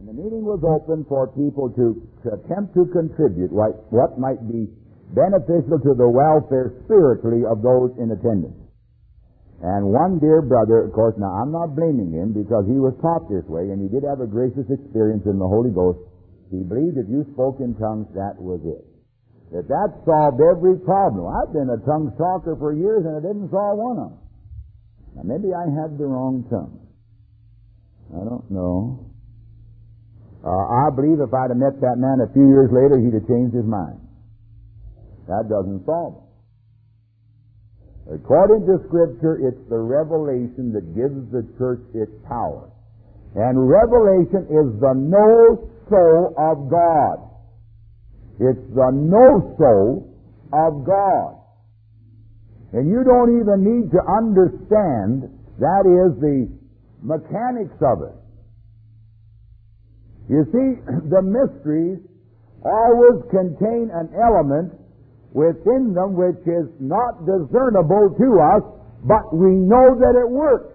the meeting was open for people to attempt to contribute what might be beneficial to the welfare spiritually of those in attendance. And one dear brother, of course, now I'm not blaming him because he was taught this way and he did have a gracious experience in the Holy Ghost. He believed if you spoke in tongues, that was it. That solved every problem. I've been a tongues talker for years and it didn't solve one of them. Now maybe I had the wrong tongue. I don't know. I believe if I'd have met that man a few years later, he'd have changed his mind. That doesn't solve it. According to Scripture, it's the revelation that gives the church its power. And revelation is the know-so of God. It's the know-so of God. And you don't even need to understand, that is, the mechanics of it. You see, the mysteries always contain an element within them which is not discernible to us, but we know that it works.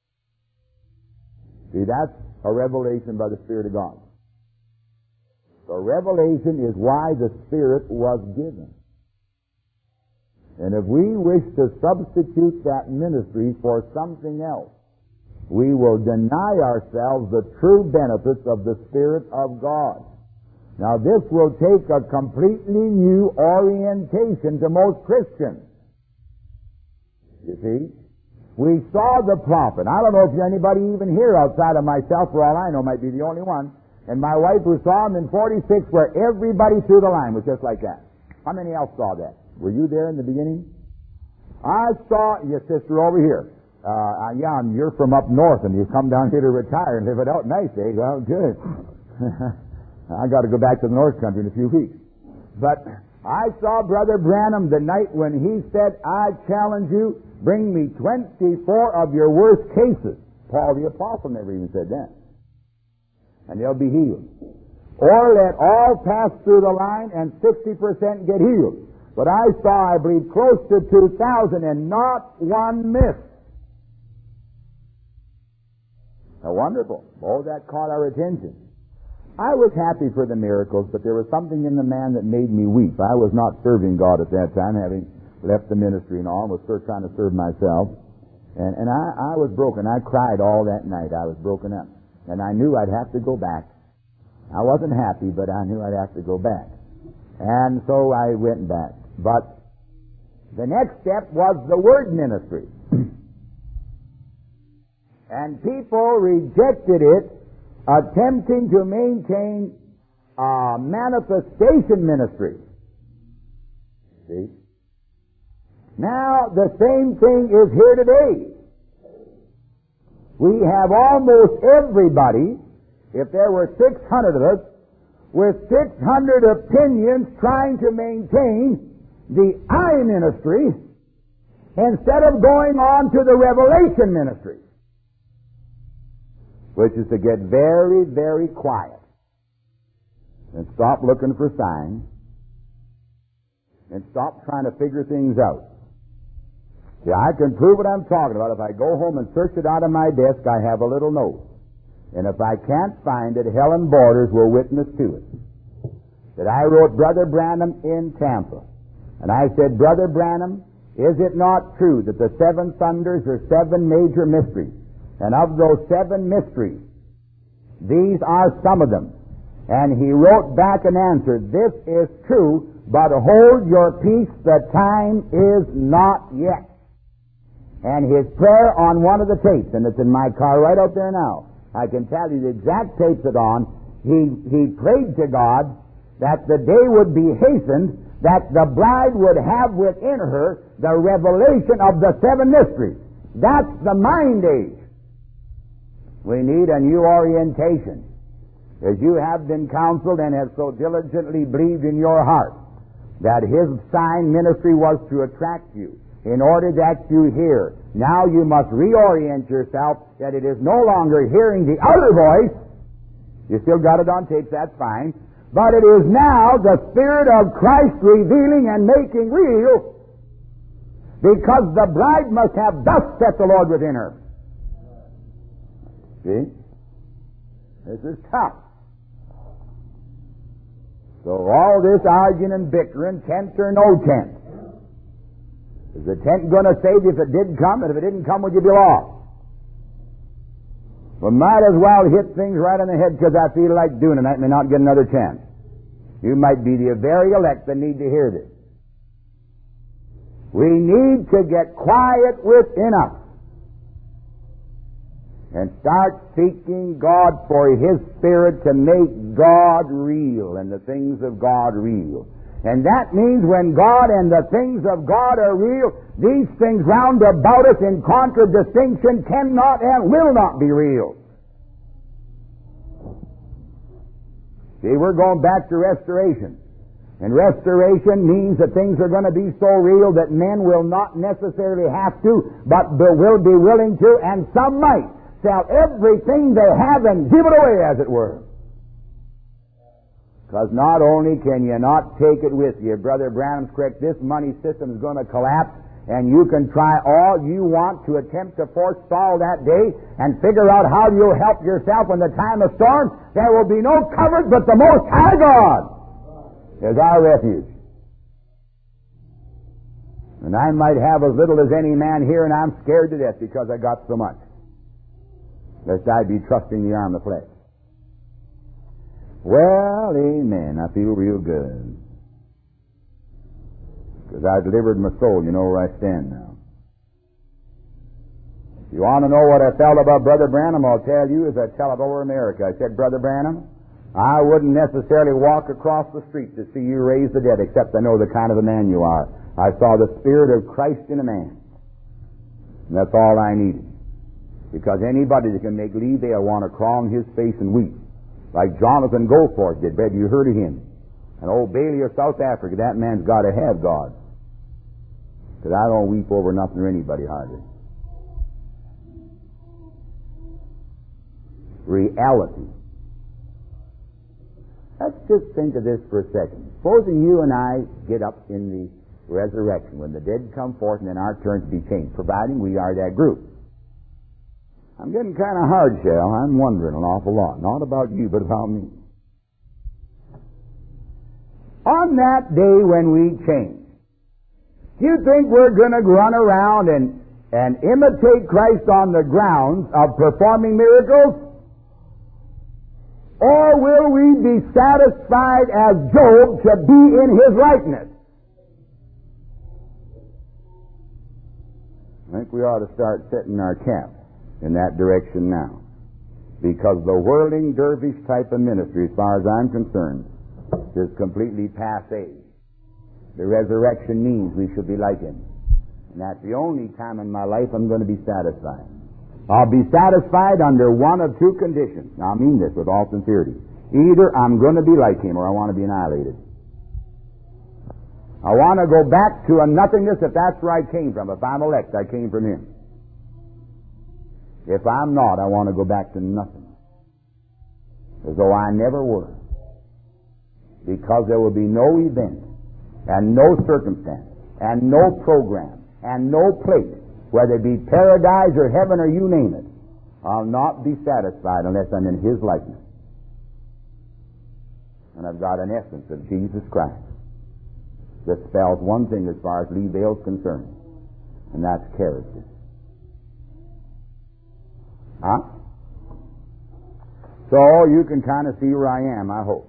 See, that's a revelation by the Spirit of God. The revelation is why the Spirit was given. And if we wish to substitute that ministry for something else, we will deny ourselves the true benefits of the Spirit of God. Now, this will take a completely new orientation to most Christians. You see? We saw the prophet. I don't know if there's anybody even here outside of myself, for all I know, might be the only one. And my wife who saw him in 46, where everybody through the line was just like that. How many else saw that? Were you there in the beginning? I saw your sister over here. Yeah, you're from up north, and you come down here to retire and live it out nice, eh? Well, good. I got to go back to the North Country in a few weeks. But I saw Brother Branham the night when he said, I challenge you, bring me 24 of your worst cases. Paul the Apostle never even said that. And they'll be healed. Or let all pass through the line and 60% get healed. But I saw, I believe, close to 2,000 and not one missed. How wonderful. Oh, that caught our attention. I was happy for the miracles, but there was something in the man that made me weep. I was not serving God at that time, having left the ministry and all, was still trying to serve myself. And I was broken. I cried all that night. I was broken up. And I knew I'd have to go back. I wasn't happy, but I knew I'd have to go back. And so I went back. But the next step was the word ministry. And people rejected it, attempting to maintain a manifestation ministry. See? Now, the same thing is here today. We have almost everybody, if there were 600 of us, with 600 opinions trying to maintain the I ministry instead of going on to the revelation ministry, which is to get very, very quiet and stop looking for signs and stop trying to figure things out. See, I can prove what I'm talking about. If I go home and search it out of my desk, I have a little note. And if I can't find it, Helen Borders will witness to it. That I wrote Brother Branham in Tampa. And I said, Brother Branham, is it not true that the 7 thunders are 7 major mysteries? And of those 7 mysteries, these are some of them. And he wrote back an answer, this is true, but hold your peace, the time is not yet. And his prayer on one of the tapes, and it's in my car right out there now, I can tell you the exact tapes it's on, he prayed to God that the day would be hastened, that the bride would have within her the revelation of the 7 mysteries. That's the mind age. We need a new orientation. As you have been counseled and have so diligently believed in your heart that his sign ministry was to attract you in order that you hear. Now you must reorient yourself that it is no longer hearing the outer voice. You still got it on tape, that's fine. But it is now the Spirit of Christ revealing and making real, because the bride must have thus saith the Lord within her. See? This is tough. So all this arguing and bickering, tent or no tent. Is the tent going to save you if it did come? And if it didn't come, would you be lost? We might as well hit things right on the head because I feel like doing it. I may not get another chance. You might be the very elect that need to hear this. We need to get quiet within us and start seeking God for His Spirit to make God real and the things of God real. And that means when God and the things of God are real, these things round about us in contradistinction cannot and will not be real. See, we're going back to restoration. And restoration means that things are going to be so real that men will not necessarily have to, but will be willing to, and some might sell everything they have and give it away, as it were. Because not only can you not take it with you, Brother Branham's correct, this money system is going to collapse, and you can try all you want to attempt to forestall that day and figure out how you'll help yourself in the time of storm. There will be no comfort but the Most High God is our refuge. And I might have as little as any man here, and I'm scared to death because I got so much, lest I be trusting the arm of flesh. Well, amen. I feel real good. Because I delivered my soul. You know where I stand now. If you want to know what I felt about Brother Branham, I'll tell you as I tell it over America. I said, Brother Branham, I wouldn't necessarily walk across the street to see you raise the dead, except I know the kind of a man you are. I saw the Spirit of Christ in a man. And that's all I needed. Because anybody that can make Leevale want to crawl on his face and weep, like Jonathan Goforth did. Have you heard of him? And old Bailey of South Africa, that man's got to have God. Because I don't weep over nothing or anybody hardly. Reality. Let's just think of this for a second. Supposing you and I get up in the resurrection, when the dead come forth and then our turn to be changed, providing we are that group. I'm getting kind of hard shell. I'm wondering an awful lot. Not about you, but about me. On that day when we change, do you think we're going to run around and imitate Christ on the grounds of performing miracles? Or will we be satisfied as Job to be in his likeness? I think we ought to start setting our cap in that direction now. Because the whirling dervish type of ministry, as far as I'm concerned, is completely passé. The resurrection means we should be like Him. And that's the only time in my life I'm going to be satisfied. I'll be satisfied under one of two conditions. Now, I mean this with all sincerity. Either I'm going to be like Him or I want to be annihilated. I want to go back to a nothingness if that's where I came from. If I'm elect, I came from Him. If I'm not, I want to go back to nothing. As though I never were. Because there will be no event, and no circumstance, and no program, and no place, whether it be paradise or heaven or you name it, I'll not be satisfied unless I'm in His likeness. And I've got an essence of Jesus Christ that spells one thing as far as Leevale's concerned, and that's character. Huh? So you can kind of see where I am, I hope.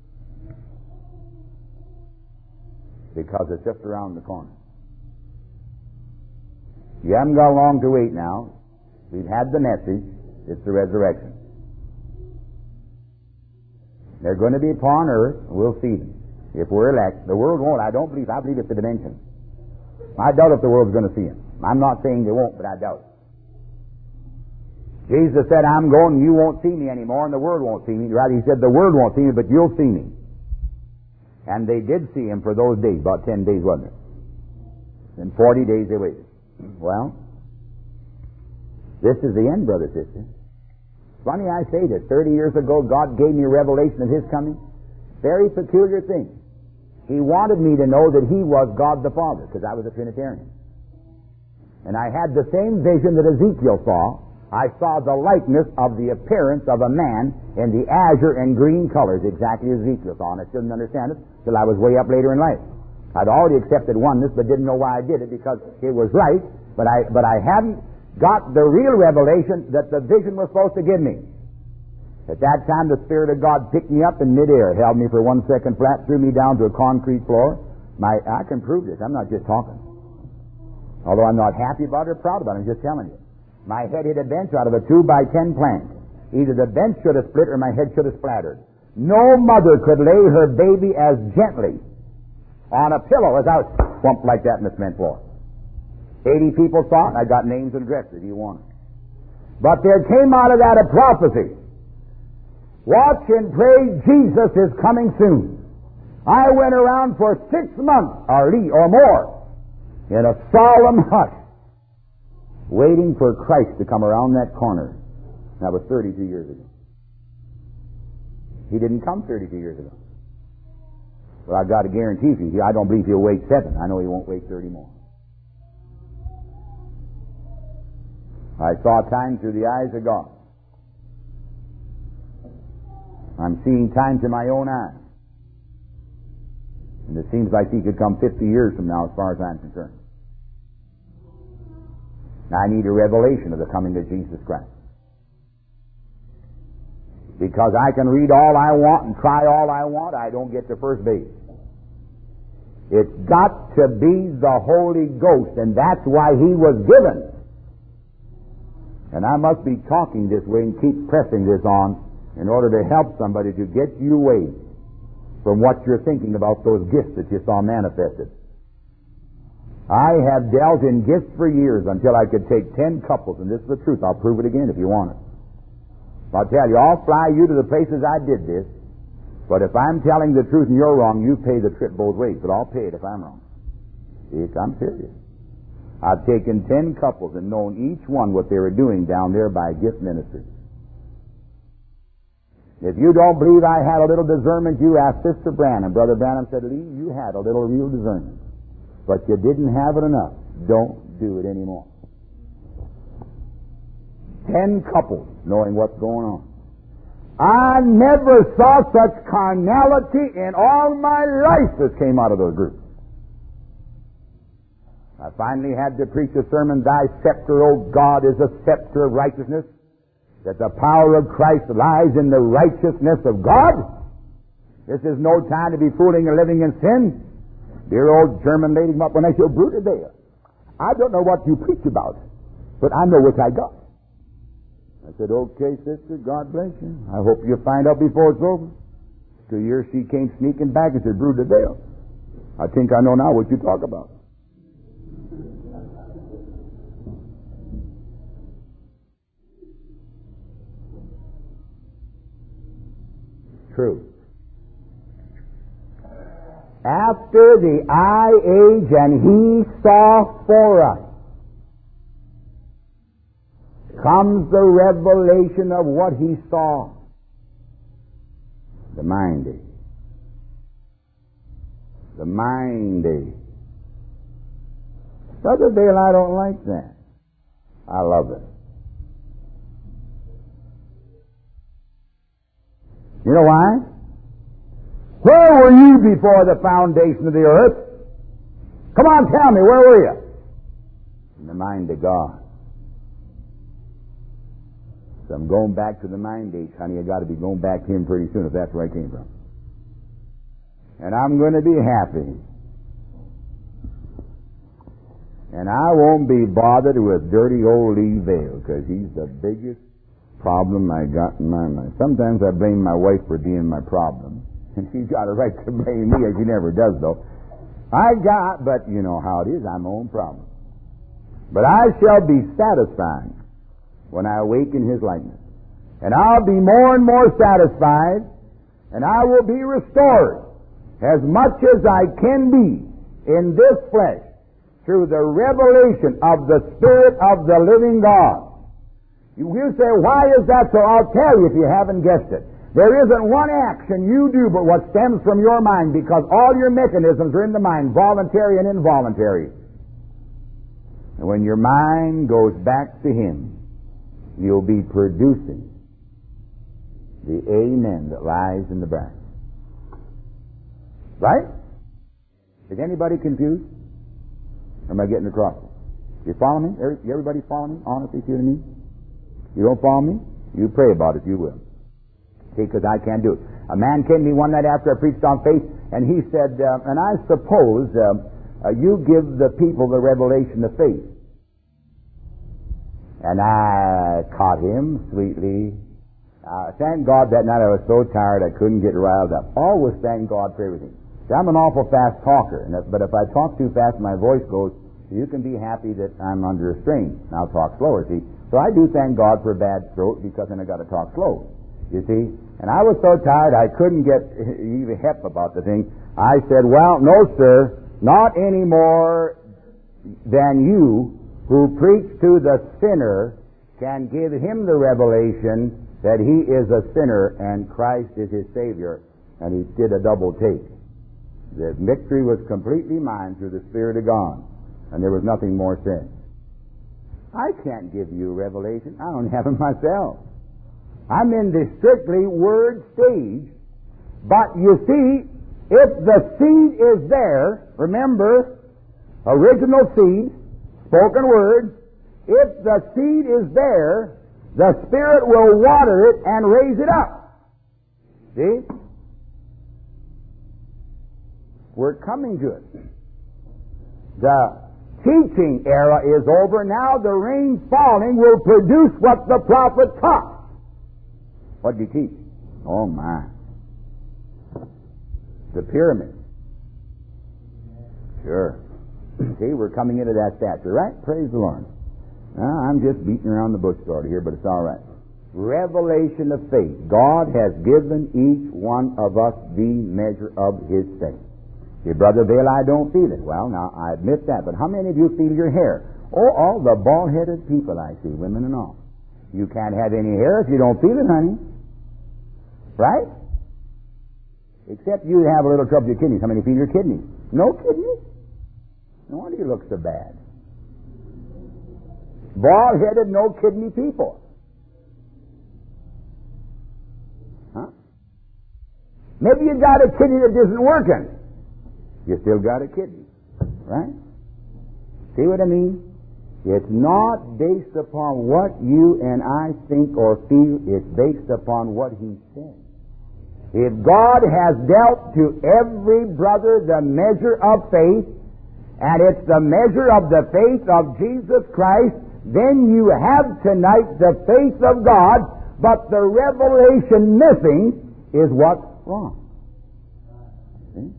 Because it's just around the corner. You haven't got long to wait now. We've had the message. It's the resurrection. They're going to be upon earth. We'll see them. If we're elect. The world won't. I believe it's a dimension. I doubt if the world's going to see Him. I'm not saying they won't, but I doubt it. Jesus said, I'm going and you won't see me anymore, and the world won't see me. Rather, He said, the world won't see me, but you'll see me. And they did see Him for those days, about 10 days, wasn't it? And 40 days they waited. Well, this is the end, brother, sister. Funny I say this. 30 years ago, God gave me a revelation of His coming. Very peculiar thing. He wanted me to know that He was God the Father, because I was a Trinitarian. And I had the same vision that Ezekiel saw, I saw the likeness of the appearance of a man in the azure and green colors, exactly as Ezekiel saw, and I didn't understand it till I was way up later in life. I'd already accepted oneness, but didn't know why I did it, because it was right, but I hadn't got the real revelation that the vision was supposed to give me. At that time, the Spirit of God picked me up in midair, held me for 1 second flat, threw me down to a concrete floor. I can prove this. I'm not just talking. Although I'm not happy about it or proud about it, I'm just telling you. My head hit a bench out of a 2x10 plank. Either the bench should have split or my head should have splattered. No mother could lay her baby as gently on a pillow as I was slumped like that in the cement floor. 80 people saw it. I got names and addresses if you want it. But there came out of that a prophecy. Watch and pray, Jesus is coming soon. I went around for 6 months or more in a solemn hush, waiting for Christ to come around that corner. That was 32 years ago. He didn't come 32 years ago. Well, I've got to guarantee you, I don't believe he'll wait 7. I know he won't wait 30 more. I saw time through the eyes of God. I'm seeing time through my own eyes. And it seems like he could come 50 years from now as far as I'm concerned. Now, I need a revelation of the coming of Jesus Christ. Because I can read all I want and try all I want, I don't get to first base. It's got to be the Holy Ghost, and that's why He was given. And I must be talking this way and keep pressing this on in order to help somebody to get you away from what you're thinking about those gifts that you saw manifested. I have dealt in gifts for years until I could take 10 couples, and this is the truth. I'll prove it again if you want it. I'll tell you, I'll fly you to the places I did this, but if I'm telling the truth and you're wrong, you pay the trip both ways, but I'll pay it if I'm wrong. I'm serious. I've taken 10 couples and known each one what they were doing down there by gift ministry. If you don't believe I had a little discernment, you ask Sister Branham. Brother Branham said, Lee, you had a little real discernment. But you didn't have it enough. Don't do it anymore. 10 couples knowing what's going on. I never saw such carnality in all my life as came out of those groups. I finally had to preach a sermon, Thy scepter, O God, is a scepter of righteousness, that the power of Christ lies in the righteousness of God. This is no time to be fooling or living in sin. Dear old German lady came up when I said, Bruder there, I don't know what you preach about, but I know what I got. I said, okay, sister, God bless you. I hope you'll find out before it's over. 2 years she came sneaking back and said, Bruder Dale, I think I know now what you talk about. True. After the eye age, and He saw for us, comes the revelation of what He saw. The mind age. The mind age. Brother Dale, I don't like that. I love it. You know why? Where were you before the foundation of the earth? Come on, tell me, where were you? In the mind of God. So I'm going back to the mind age, honey. I got to be going back to Him pretty soon if that's where I came from. And I'm going to be happy. And I won't be bothered with dirty old Lee Vale, because he's the biggest problem I got in my mind. Sometimes I blame my wife for being my problem. And she's got a right to blame me, as she never does, though. But you know how it is, I'm my own problem. But I shall be satisfied when I awaken His likeness. And I'll be more and more satisfied, and I will be restored as much as I can be in this flesh through the revelation of the Spirit of the living God. You say, why is that so? I'll tell you if you haven't guessed it. There isn't one action you do but what stems from your mind, because all your mechanisms are in the mind, voluntary and involuntary. And when your mind goes back to Him, you'll be producing the amen that lies in the branch. Right? Is anybody confused? Or am I getting across it? You follow me? Everybody follow me? Honestly, to me? You don't follow me? You pray about it, you will. See, because I can't do it. A man came to me one night after I preached on faith, and he said, and I suppose you give the people the revelation of faith. And I caught him sweetly. Thank God that night I was so tired I couldn't get riled up. Always thank God for everything. See, I'm an awful fast talker, but if I talk too fast my voice goes, you can be happy that I'm under a strain. And I'll talk slower, see. So I do thank God for a bad throat, because then I got to talk slow. You see? And I was so tired I couldn't get even hep about the thing. I said, well, no, sir, not any more than you who preach to the sinner can give him the revelation that he is a sinner and Christ is his Savior. And he did a double take. The victory was completely mine through the Spirit of God. And there was nothing more said. I can't give you revelation. I don't have it myself. I'm in the strictly word stage. But you see, if the seed is there, remember, original seed, spoken words, if the seed is there, the Spirit will water it and raise it up. See? We're coming to it. The teaching era is over. Now the rain falling will produce what the prophet taught. What did he teach? Oh my. The pyramid. Sure. See, we're coming into that stature, right? Praise the Lord. I'm just beating around the bush sort of here, but it's all right. Revelation of faith. God has given each one of us the measure of His faith. Say, Brother Vail, I don't feel it. Well, now, I admit that, but how many of you feel your hair? Oh, all the bald-headed people I see, women and all. You can't have any hair if you don't feel it, honey. Right? Except you have a little trouble with your kidneys. How many feel your kidneys? No kidneys? No wonder you look so bad. Bald-headed, no kidney people. Huh? Maybe you got a kidney that isn't working. You still got a kidney. Right? See what I mean? It's not based upon what you and I think or feel. It's based upon what He said. If God has dealt to every brother the measure of faith, and it's the measure of the faith of Jesus Christ, then you have tonight the faith of God, but the revelation missing is what's wrong. See?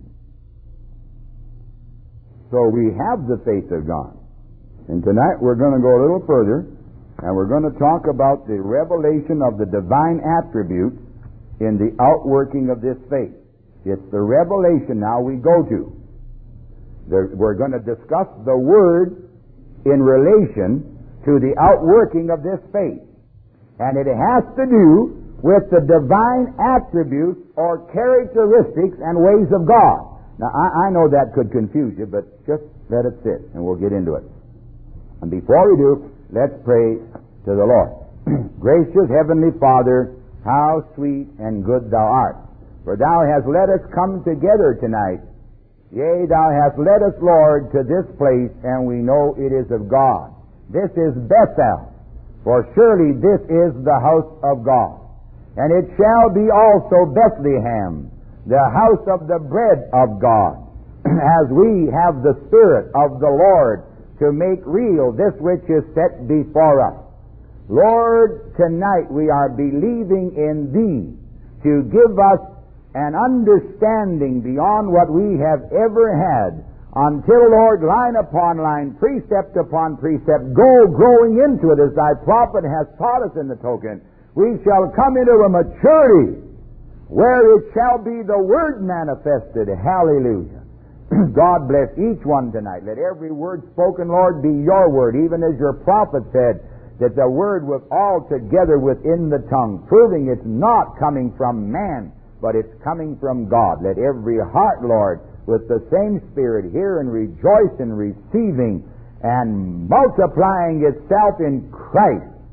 So we have the faith of God. And tonight we're going to go a little further, and we're going to talk about the revelation of the divine attributes in the outworking of this faith. It's the revelation now we go to. We're going to discuss the Word in relation to the outworking of this faith. And it has to do with the divine attributes or characteristics and ways of God. Now, I know that could confuse you, but just let it sit, and we'll get into it. And before we do, let's pray to the Lord. Gracious Heavenly Father, how sweet and good Thou art. For Thou hast let us come together tonight. Yea, Thou hast led us, Lord, to this place, and we know it is of God. This is Bethel, for surely this is the house of God. And it shall be also Bethlehem, the house of the bread of God, as we have the Spirit of the Lord to make real this which is set before us. Lord, tonight we are believing in Thee to give us an understanding beyond what we have ever had, until, Lord, line upon line, precept upon precept, go growing into it as Thy prophet has taught us in the token. We shall come into a maturity where it shall be the Word manifested. Hallelujah. God bless each one tonight. Let every word spoken, Lord, be Your word, even as Your prophet said, that the word was altogether within the tongue, proving it's not coming from man, but it's coming from God. Let every heart, Lord, with the same Spirit hear and rejoice in receiving and multiplying itself in Christ,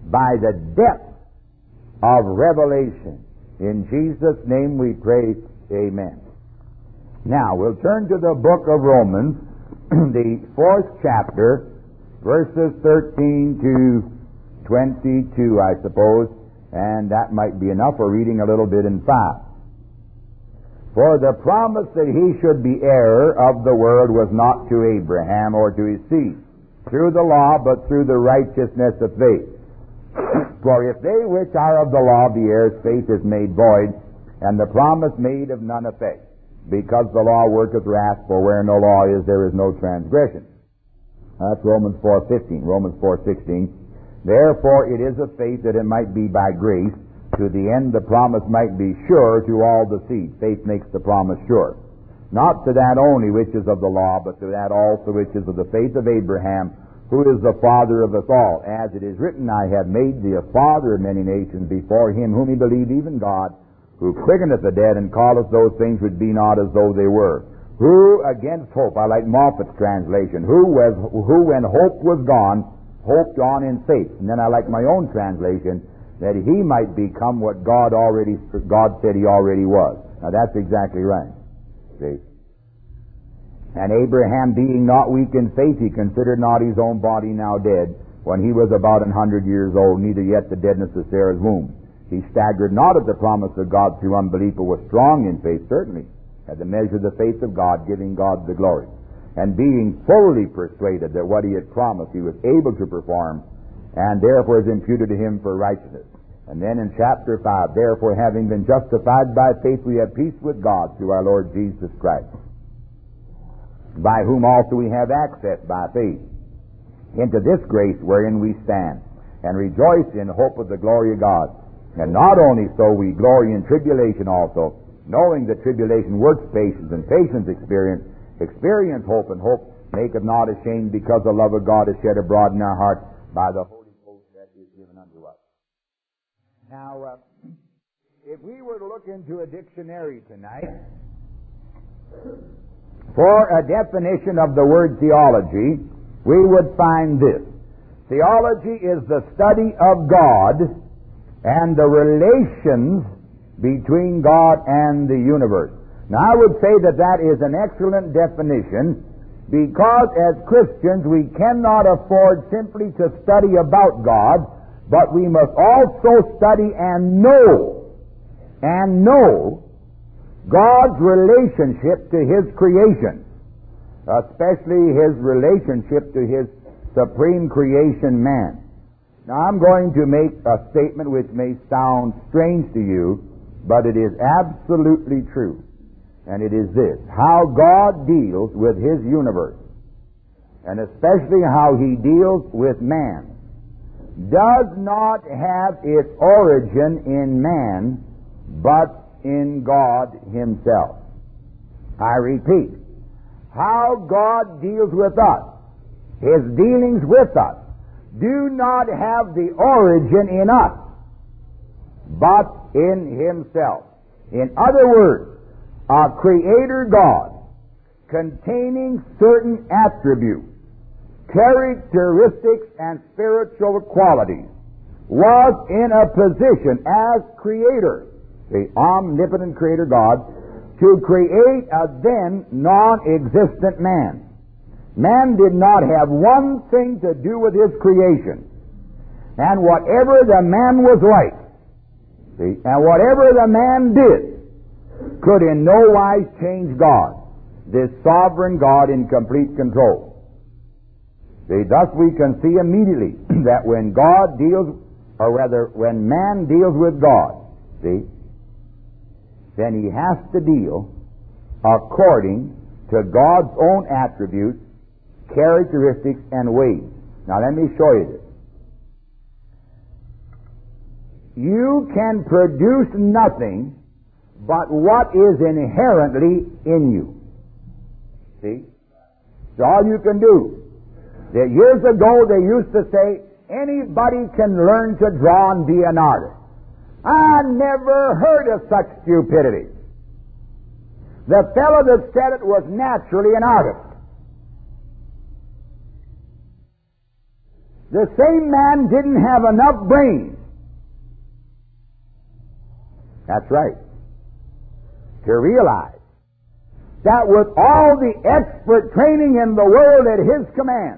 by the depth of revelation. In Jesus' name we pray, amen. Now, we'll turn to the book of Romans, the 4th chapter, verses 13 to 22, I suppose, and that might be enough for reading a little bit in 5. For the promise that he should be heir of the world was not to Abraham or to his seed, through the law, but through the righteousness of faith. For if they which are of the law be heirs, faith is made void, and the promise made of none effect, because the law worketh wrath, for where no law is, there is no transgression. That's Romans 4:15. Romans 4:16. Therefore it is of faith that it might be by grace, to the end the promise might be sure to all the seed. Faith makes the promise sure. Not to that only which is of the law, but to that also which is of the faith of Abraham, who is the father of us all. As it is written, I have made thee a father of many nations before him whom he believed, even God, who quickeneth the dead and calleth those things which be not as though they were. Who against hope, I like Moffat's translation, who when hope was gone, hoped on in faith. And then I like my own translation, that he might become what God said he already was. Now that's exactly right. See? And Abraham, being not weak in faith, he considered not his own body now dead, when he was about 100 years old, neither yet the deadness of Sarah's womb. He staggered not at the promise of God through unbelief, but was strong in faith, certainly, had the measure of the faith of God, giving God the glory. And being fully persuaded that what he had promised he was able to perform, and therefore is imputed to him for righteousness. And then in chapter 5, therefore having been justified by faith, we have peace with God through our Lord Jesus Christ, by whom also we have access by faith into this grace wherein we stand, and rejoice in hope of the glory of God. And not only so, we glory in tribulation also, knowing that tribulation works patience, and patience experience hope, and hope maketh not ashamed, because the love of God is shed abroad in our hearts by the Holy Ghost that is given unto us. Now, if we were to look into a dictionary tonight for a definition of the word theology, we would find this. Theology is the study of God and the relations between God and the universe. Now, I would say that that is an excellent definition, because as Christians we cannot afford simply to study about God, but we must also study and know God's relationship to His creation, especially His relationship to His supreme creation, man. Now, I'm going to make a statement which may sound strange to you, but it is absolutely true. And it is this: how God deals with His universe, and especially how He deals with man, does not have its origin in man, but in God Himself. I repeat, how God deals with us, His dealings with us, do not have the origin in us, but in Himself. In other words, a creator God containing certain attributes, characteristics, and spiritual qualities was in a position as creator, the omnipotent creator God, to create a then non-existent man. Man did not have one thing to do with his creation. And whatever the man was like, and whatever the man did, could in no wise change God, this sovereign God in complete control. Thus we can see immediately that when God deals, or rather when man deals with God, then he has to deal according to God's own attributes, characteristics, and ways. Now let me show you this. You can produce nothing but what is inherently in you. See? It's all you can do. Years ago they used to say, anybody can learn to draw and be an artist. I never heard of such stupidity. The fellow that said it was naturally an artist. The same man didn't have enough brains. That's right. To realize that with all the expert training in the world at his command,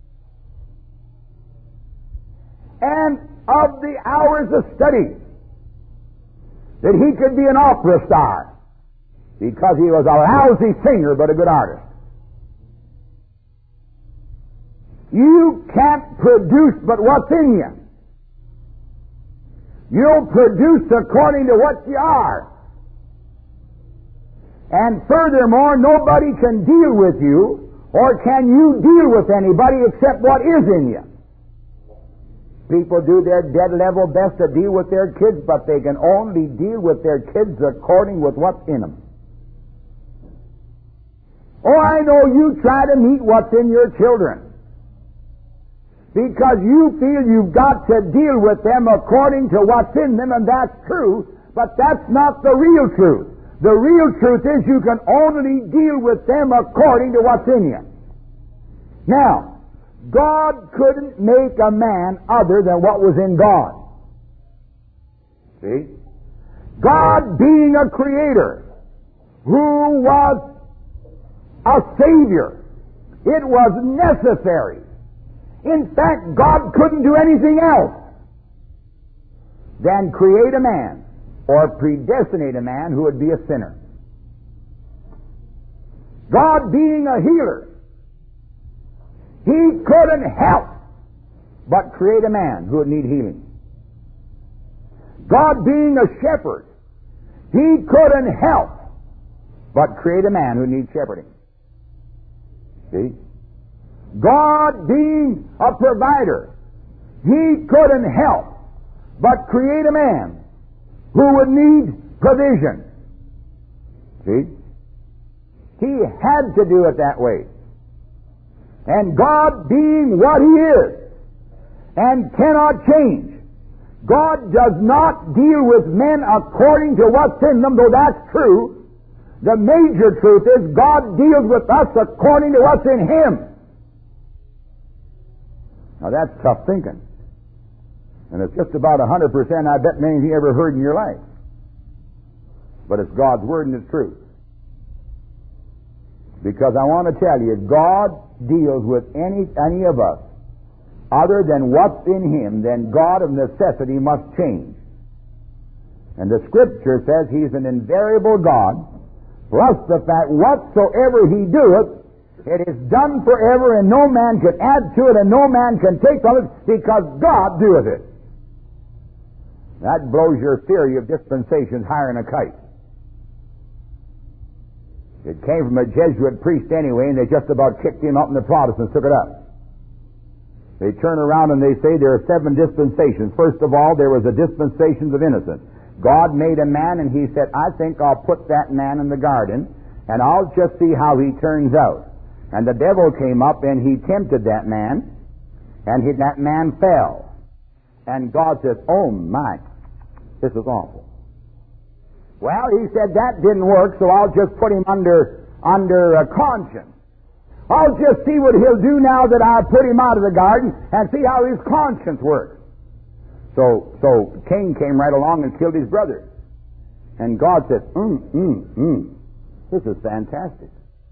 and of the hours of study, that he could be an opera star because he was a lousy singer but a good artist. You can't produce but what's in you. You'll produce according to what you are. And furthermore, nobody can deal with you, or can you deal with anybody except what is in you. People do their dead level best to deal with their kids, but they can only deal with their kids according with what's in them. Oh, I know you try to meet what's in your children, because you feel you've got to deal with them according to what's in them, and that's true, but that's not the real truth. The real truth is you can only deal with them according to what's in you. Now, God couldn't make a man other than what was in God. See? God being a creator who was a Savior, it was necessary. In fact, God couldn't do anything else than create a man or predestinate a man who would be a sinner. God being a healer, He couldn't help but create a man who would need healing. God being a shepherd, He couldn't help but create a man who needs shepherding. See? God being a provider, He couldn't help but create a man who would need provision. See? He had to do it that way. And God being what He is and cannot change, God does not deal with men according to what's in them, though that's true. The major truth is God deals with us according to what's in Him. Now that's tough thinking. And it's just about 100% I bet anything you ever heard in your life. But it's God's Word and it's truth. Because I want to tell you, God deals with any of us other than what's in Him, then God of necessity must change. And the Scripture says He's an invariable God, plus the fact whatsoever He doeth, it is done forever, and no man can add to it, and no man can take from it, because God doeth it. That blows your theory of dispensations higher than a kite. It came from a Jesuit priest anyway, and they just about kicked him up, and the Protestants took it up. They turn around and they say there are 7 dispensations. First of all, there was a dispensation of innocence. God made a man, and He said, I think I'll put that man in the garden, and I'll just see how he turns out. And the devil came up, and he tempted that man, and that man fell. And God says, oh my, this is awful. Well, He said, that didn't work, so I'll just put him under a conscience. I'll just see what he'll do now that I put him out of the garden and see how his conscience works. So Cain came right along and killed his brother. And God said, this is fantastic.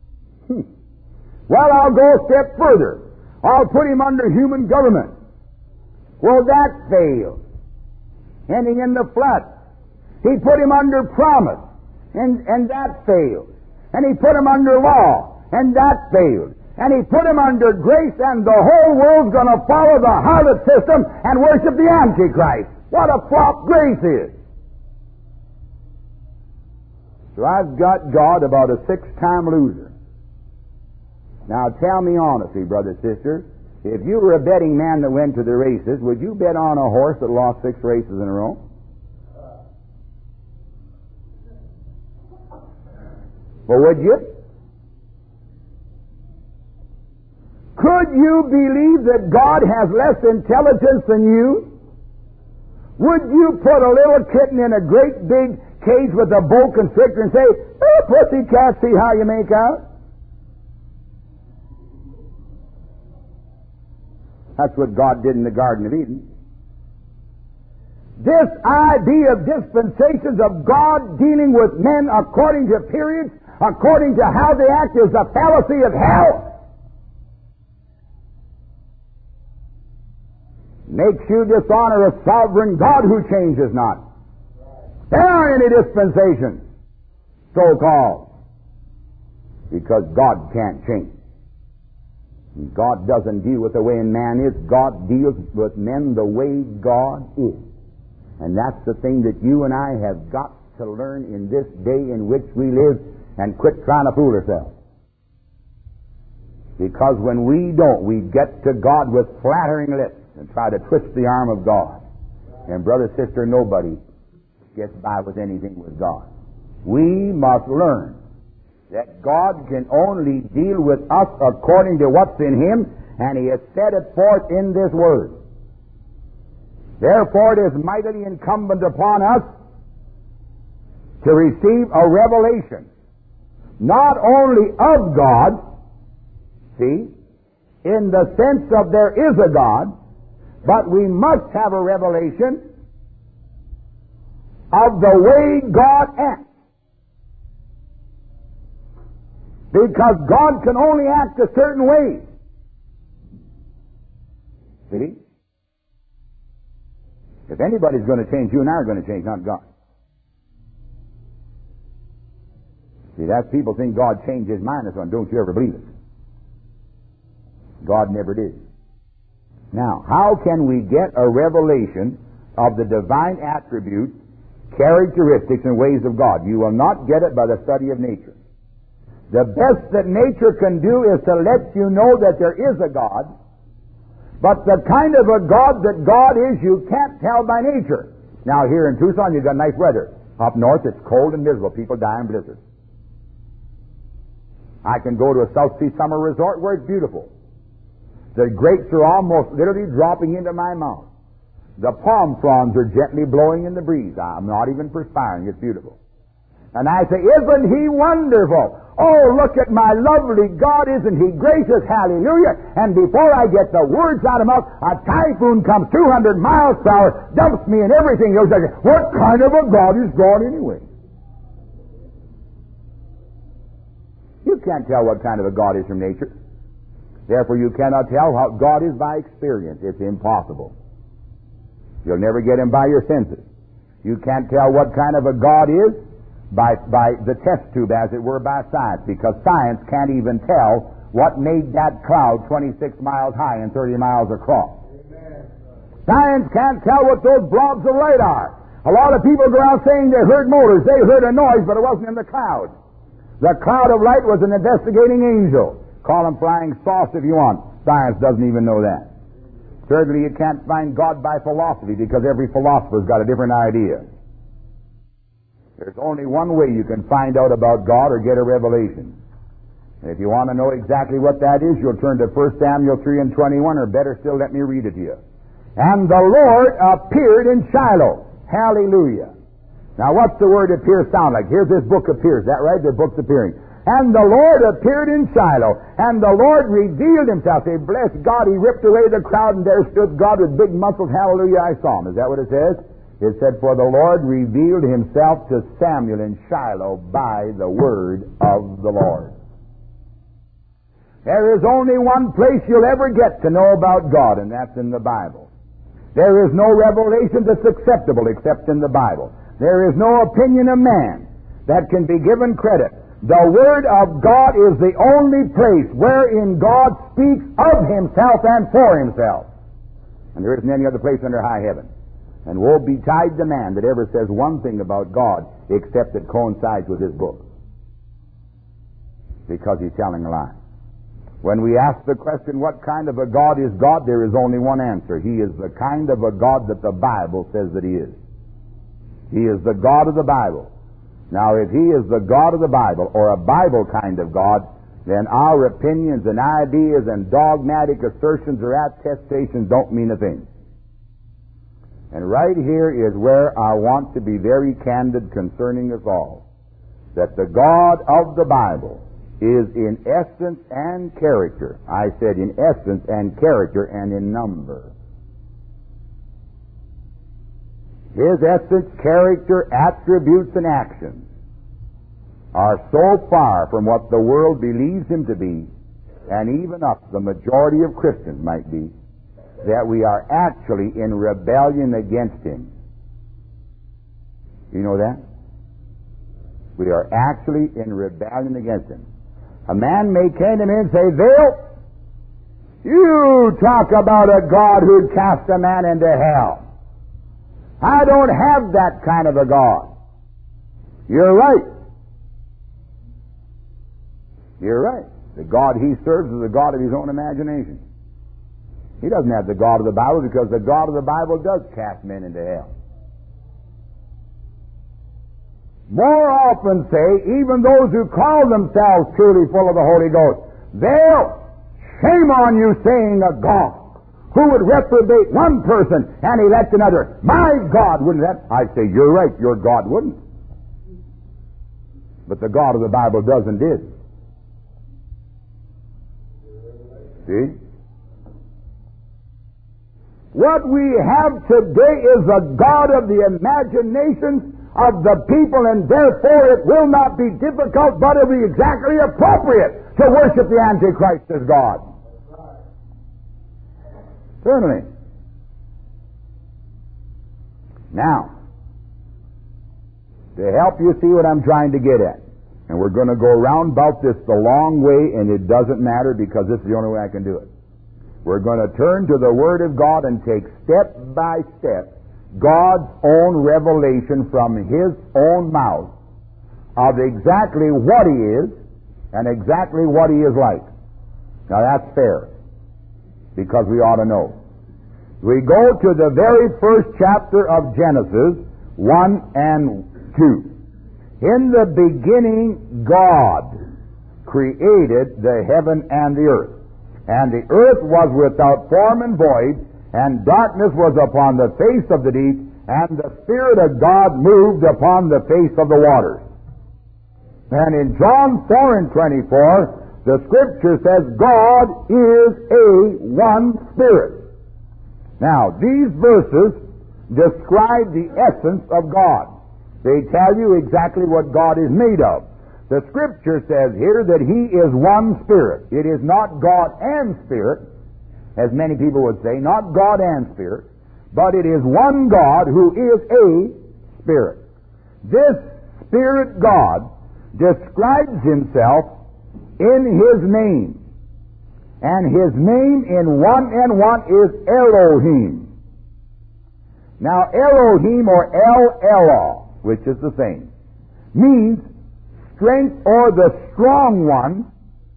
Well, I'll go a step further. I'll put him under human government. Well, that failed. Ending in the flood. He put him under promise, and that failed. And He put him under law, and that failed. And He put him under grace, and the whole world's going to follow the harlot system and worship the Antichrist. What a flop grace is. So I've got God about a 6-time loser. Now tell me honestly, brother, sister, if you were a betting man that went to the races, would you bet on a horse that lost 6 races in a row? Well, would you? Could you believe that God has less intelligence than you? Would you put a little kitten in a great big cage with a boa constrictor and say, oh, pussycat, see how you make out? That's what God did in the Garden of Eden. This idea of dispensations of God dealing with men according to periods, according to how they act, is the fallacy of hell. Makes you dishonor a sovereign God who changes not. There aren't any dispensations, so-called, because God can't change. God doesn't deal with the way man is. God deals with men the way God is. And that's the thing that you and I have got to learn in this day in which we live, and quit trying to fool ourselves. Because when we don't, we get to God with flattering lips and try to twist the arm of God. And brother, sister, nobody gets by with anything with God. We must learn that God can only deal with us according to what's in Him, and He has set it forth in this Word. Therefore, it is mightily incumbent upon us to receive a revelation, not only of God, see, in the sense of there is a God, but we must have a revelation of the way God acts. Because God can only act a certain way. See? If anybody's going to change, you and I are going to change, not God. See, that's people think God changed His mind. That's one. Don't you ever believe it. God never did. Now, how can we get a revelation of the divine attributes, characteristics, and ways of God? You will not get it by the study of nature. The best that nature can do is to let you know that there is a God, but the kind of a God that God is, you can't tell by nature. Now, here in Tucson, you've got nice weather. Up north, it's cold and miserable. People die in blizzards. I can go to a South Sea summer resort where it's beautiful. The grapes are almost literally dropping into my mouth. The palm fronds are gently blowing in the breeze. I'm not even perspiring. It's beautiful. And I say, isn't He wonderful? Oh, look at my lovely God. Isn't He gracious? Hallelujah. And before I get the words out of my mouth, a typhoon comes 200 miles per hour, dumps me and everything. Goes like, what kind of a God is God anyway? You can't tell what kind of a God is from nature. Therefore, you cannot tell how God is by experience. It's impossible. You'll never get Him by your senses. You can't tell what kind of a God is by the test tube, as it were, by science, because science can't even tell what made that cloud 26 miles high and 30 miles across. Amen. Science can't tell what those blobs of light are. A lot of people go around saying they heard motors. They heard a noise, but it wasn't in the cloud. The cloud of light was an investigating angel. Call them flying sauce if you want. Science doesn't even know that. Thirdly, you can't find God by philosophy, because every philosopher's got a different idea. There's only one way you can find out about God or get a revelation. And if you want to know exactly what that is, you'll turn to 1 Samuel 3 and 21, or better still, let me read it to you. And the Lord appeared in Shiloh. Hallelujah. Now, what's the word appear sound like? Here's this book appears. Is that right? The book's appearing. And the Lord appeared in Shiloh, and the Lord revealed Himself. Say, bless God, He ripped away the crowd, and there stood God with big muscles. Hallelujah, I saw Him. Is that what it says? It said, for the Lord revealed Himself to Samuel in Shiloh by the word of the Lord. There is only one place you'll ever get to know about God, and that's in the Bible. There is no revelation that's acceptable except in the Bible. There is no opinion of man that can be given credit. The Word of God is the only place wherein God speaks of Himself and for Himself. And there isn't any other place under high heaven. And woe betide the man that ever says one thing about God except it coincides with this book. Because he's telling a lie. When we ask the question, what kind of a God is God, there is only one answer. He is the kind of a God that the Bible says that He is. He is the God of the Bible. Now, if He is the God of the Bible, or a Bible kind of God, then our opinions and ideas and dogmatic assertions or attestations don't mean a thing. And right here is where I want to be very candid concerning us all. That the God of the Bible is in essence and character. I said in essence and character and in number. His essence, character, attributes, and actions are so far from what the world believes him to be, and even us, the majority of Christians might be, that we are actually in rebellion against him. You know that? We are actually in rebellion against him. A man may come to me and say, Bill, you talk about a God who'd cast a man into hell. I don't have that kind of a God. You're right. You're right. The God he serves is the God of his own imagination. He doesn't have the God of the Bible because the God of the Bible does cast men into hell. More often say, even those who call themselves truly full of the Holy Ghost, they'll shame on you saying a God who would reprobate one person and elect another. My God wouldn't that. I say, you're right, your God wouldn't. But the God of the Bible does and did. See? What we have today is a God of the imaginations of the people, and therefore it will not be difficult, but it will be exactly appropriate to worship the Antichrist as God. Certainly. Now, to help you see what I'm trying to get at, and we're going to go round about this the long way, and it doesn't matter because this is the only way I can do it. We're going to turn to the Word of God and take step by step God's own revelation from His own mouth of exactly what He is and exactly what He is like. Now that's fair, because we ought to know. We go to the very first chapter of Genesis 1 and 2. In the beginning, God created the heaven and the earth. And the earth was without form and void, and darkness was upon the face of the deep, and the Spirit of God moved upon the face of the waters. And in John 4 and 24, the Scripture says, God is a one Spirit. Now, these verses describe the essence of God. They tell you exactly what God is made of. The Scripture says here that He is one Spirit. It is not God and Spirit, as many people would say, not God and Spirit, but it is one God who is a Spirit. This Spirit God describes Himself in His name. And His name in one and one is Elohim. Now Elohim, or El-Elah, which is the same, means strength, or the strong one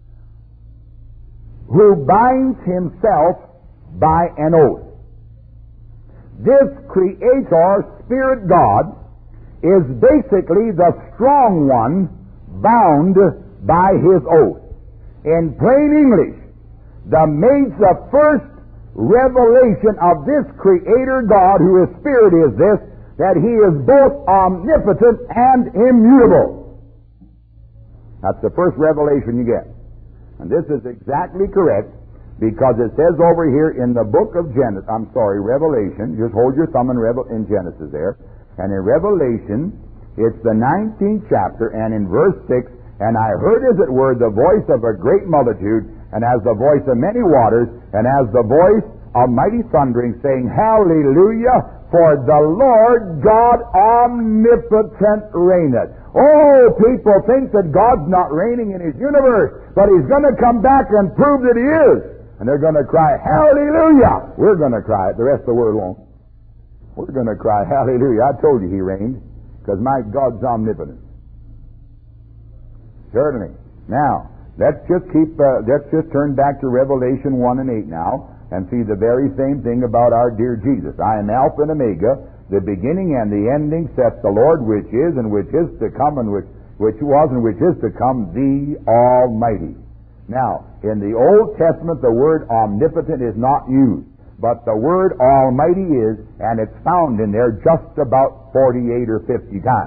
who binds himself by an oath. This Creator, Spirit God, is basically the strong one bound by his oath. In plain English, the first revelation of this Creator God, who is Spirit, is this, that He is both omnipotent and immutable. That's the first revelation you get. And this is exactly correct, because it says over here in the book of Revelation, just hold your thumb in Genesis there, and in Revelation, it's the 19th chapter, and in verse 6, and I heard as it were the voice of a great multitude, and as the voice of many waters, and as the voice of mighty thundering, saying, Hallelujah, for the Lord God omnipotent reigneth. Oh, people think that God's not reigning in His universe, but He's going to come back and prove that He is. And they're going to cry, Hallelujah! We're going to cry it. The rest of the world won't. We're going to cry, Hallelujah. I told you He reigned, because my God's omnipotent. Certainly. Now, let's just turn back to Revelation 1 and 8 now, and see the very same thing about our dear Jesus. I am Alpha and Omega, the beginning and the ending, saith the Lord, which is and which is to come, and which was and which is to come, the Almighty. Now, in the Old Testament, the word omnipotent is not used, but the word Almighty is, and it's found in there just about 48 or 50 times.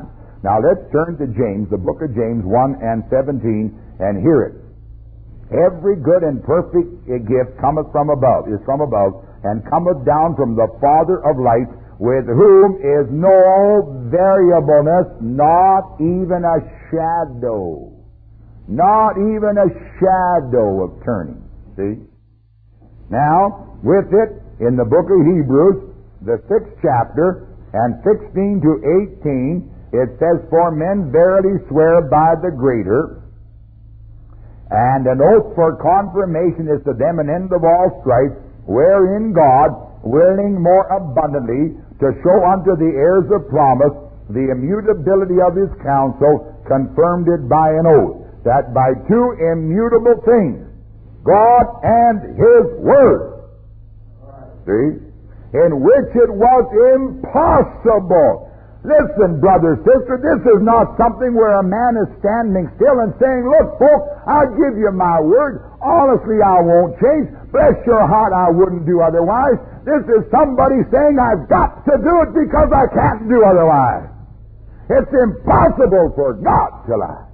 Now let's turn to James, the book of James 1 and 17, and hear it. Every good and perfect gift cometh from above, is from above, and cometh down from the Father of lights, with whom is no variableness, not even a shadow. Not even a shadow of turning. See? Now, with it, in the book of Hebrews, the 6th chapter, and 16 to 18, it says, For men verily swear by the greater, and an oath for confirmation is to them an end of all strife, wherein God, willing more abundantly to show unto the heirs of promise the immutability of his counsel, confirmed it by an oath, that by two immutable things, God and his word, see, in which it was impossible. Listen, brother, sister, this is not something where a man is standing still and saying, look, folks, I'll give you my word. Honestly, I won't change. Bless your heart, I wouldn't do otherwise. This is somebody saying, I've got to do it because I can't do otherwise. It's impossible for God to lie.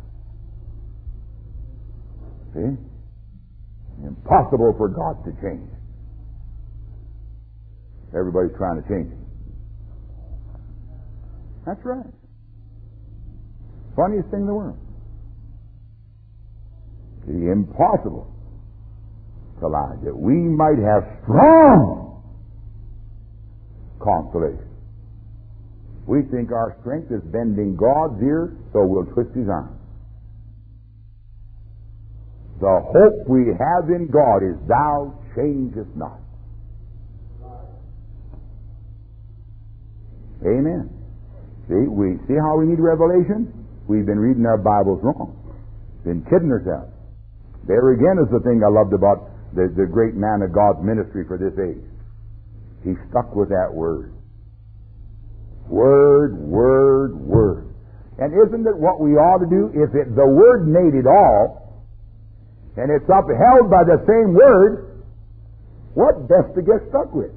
See? Impossible for God to change. Everybody's trying to change him. That's right. Funniest thing in the world. The impossible to lie, that we might have strong consolation. We think our strength is bending God's ear, so we'll twist his arm. The hope we have in God is thou changest not. Amen. See how we need revelation? We've been reading our Bibles wrong. Been kidding ourselves. There again is the thing I loved about the great man of God's ministry for this age. He stuck with that word. Word, word, word. And isn't it what we ought to do? If the word made it all, and it's upheld by the same word, what best to get stuck with?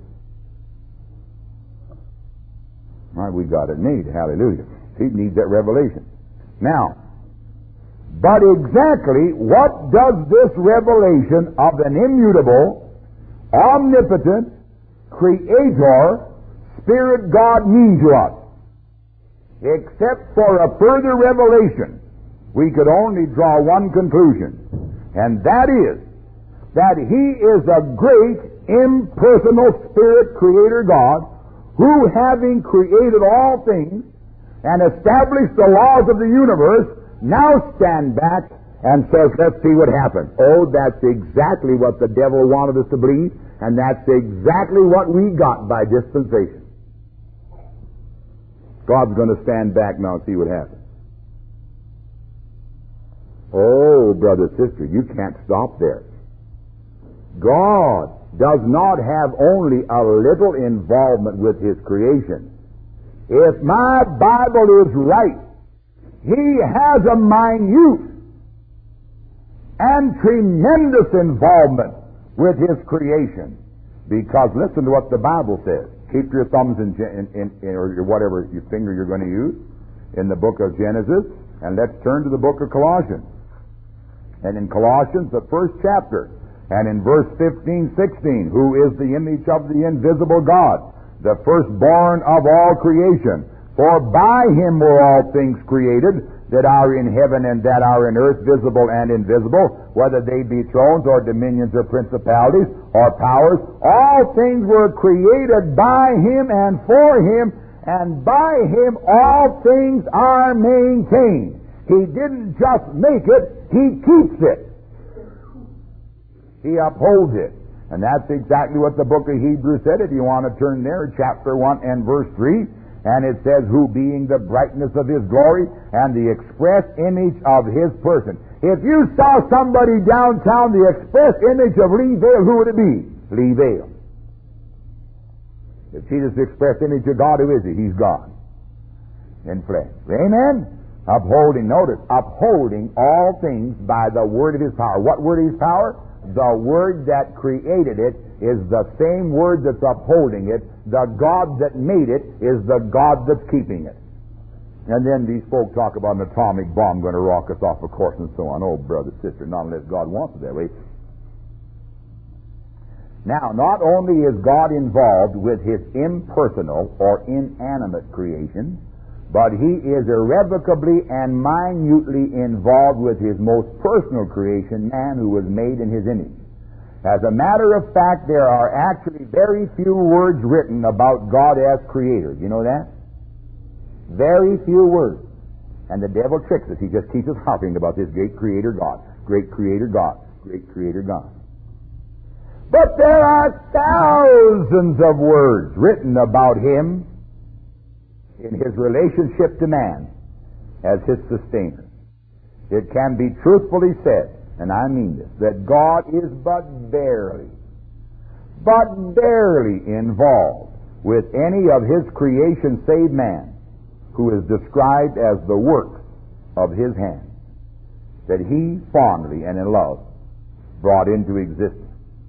All right, we got it made. Hallelujah. He needs that revelation. Now, but exactly what does this revelation of an immutable, omnipotent, creator, Spirit God mean to us? Except for a further revelation, we could only draw one conclusion, and that is that He is a great, impersonal Spirit Creator God, who, having created all things and established the laws of the universe, now stand back and says, let's see what happens. Oh, that's exactly what the devil wanted us to believe, and that's exactly what we got by dispensation. God's going to stand back now and see what happens. Oh, brother, sister, you can't stop there. God does not have only a little involvement with His creation. If my Bible is right, He has a minute and tremendous involvement with His creation. Because listen to what the Bible says. Keep your thumbs in or whatever your finger you're going to use in the book of Genesis, and let's turn to the book of Colossians. And in Colossians, the first chapter, and in verse 15, 16, who is the image of the invisible God, the firstborn of all creation. For by Him were all things created, that are in heaven and that are in earth, visible and invisible, whether they be thrones or dominions or principalities or powers. All things were created by Him and for Him, and by Him all things are maintained. He didn't just make it, He keeps it. He upholds it. And that's exactly what the book of Hebrews said. If you want to turn there, chapter 1 and verse 3. And it says, who being the brightness of His glory and the express image of His person. If you saw somebody downtown, the express image of Lee Vale, who would it be? Lee Vale. If she is the express image of God, who is He? He's God. In flesh. Amen? Upholding, notice, upholding all things by the word of His power. What word of His power? The word that created it is the same word that's upholding it. The God that made it is the God that's keeping it. And then these folk talk about an atomic bomb going to rock us off a course and so on. Oh, brother, sister, not unless God wants it that way. Now, not only is God involved with His impersonal or inanimate creation, but He is irrevocably and minutely involved with His most personal creation, man, who was made in His image. As a matter of fact, there are actually very few words written about God as Creator. You know that? Very few words. And the devil tricks us. He just keeps us harping about this great Creator God, great Creator God, great Creator God. But there are thousands of words written about Him in His relationship to man as His sustainer. It can be truthfully said, and I mean this, that God is but barely involved with any of His creation save man, who is described as the work of His hand, that He fondly and in love brought into existence.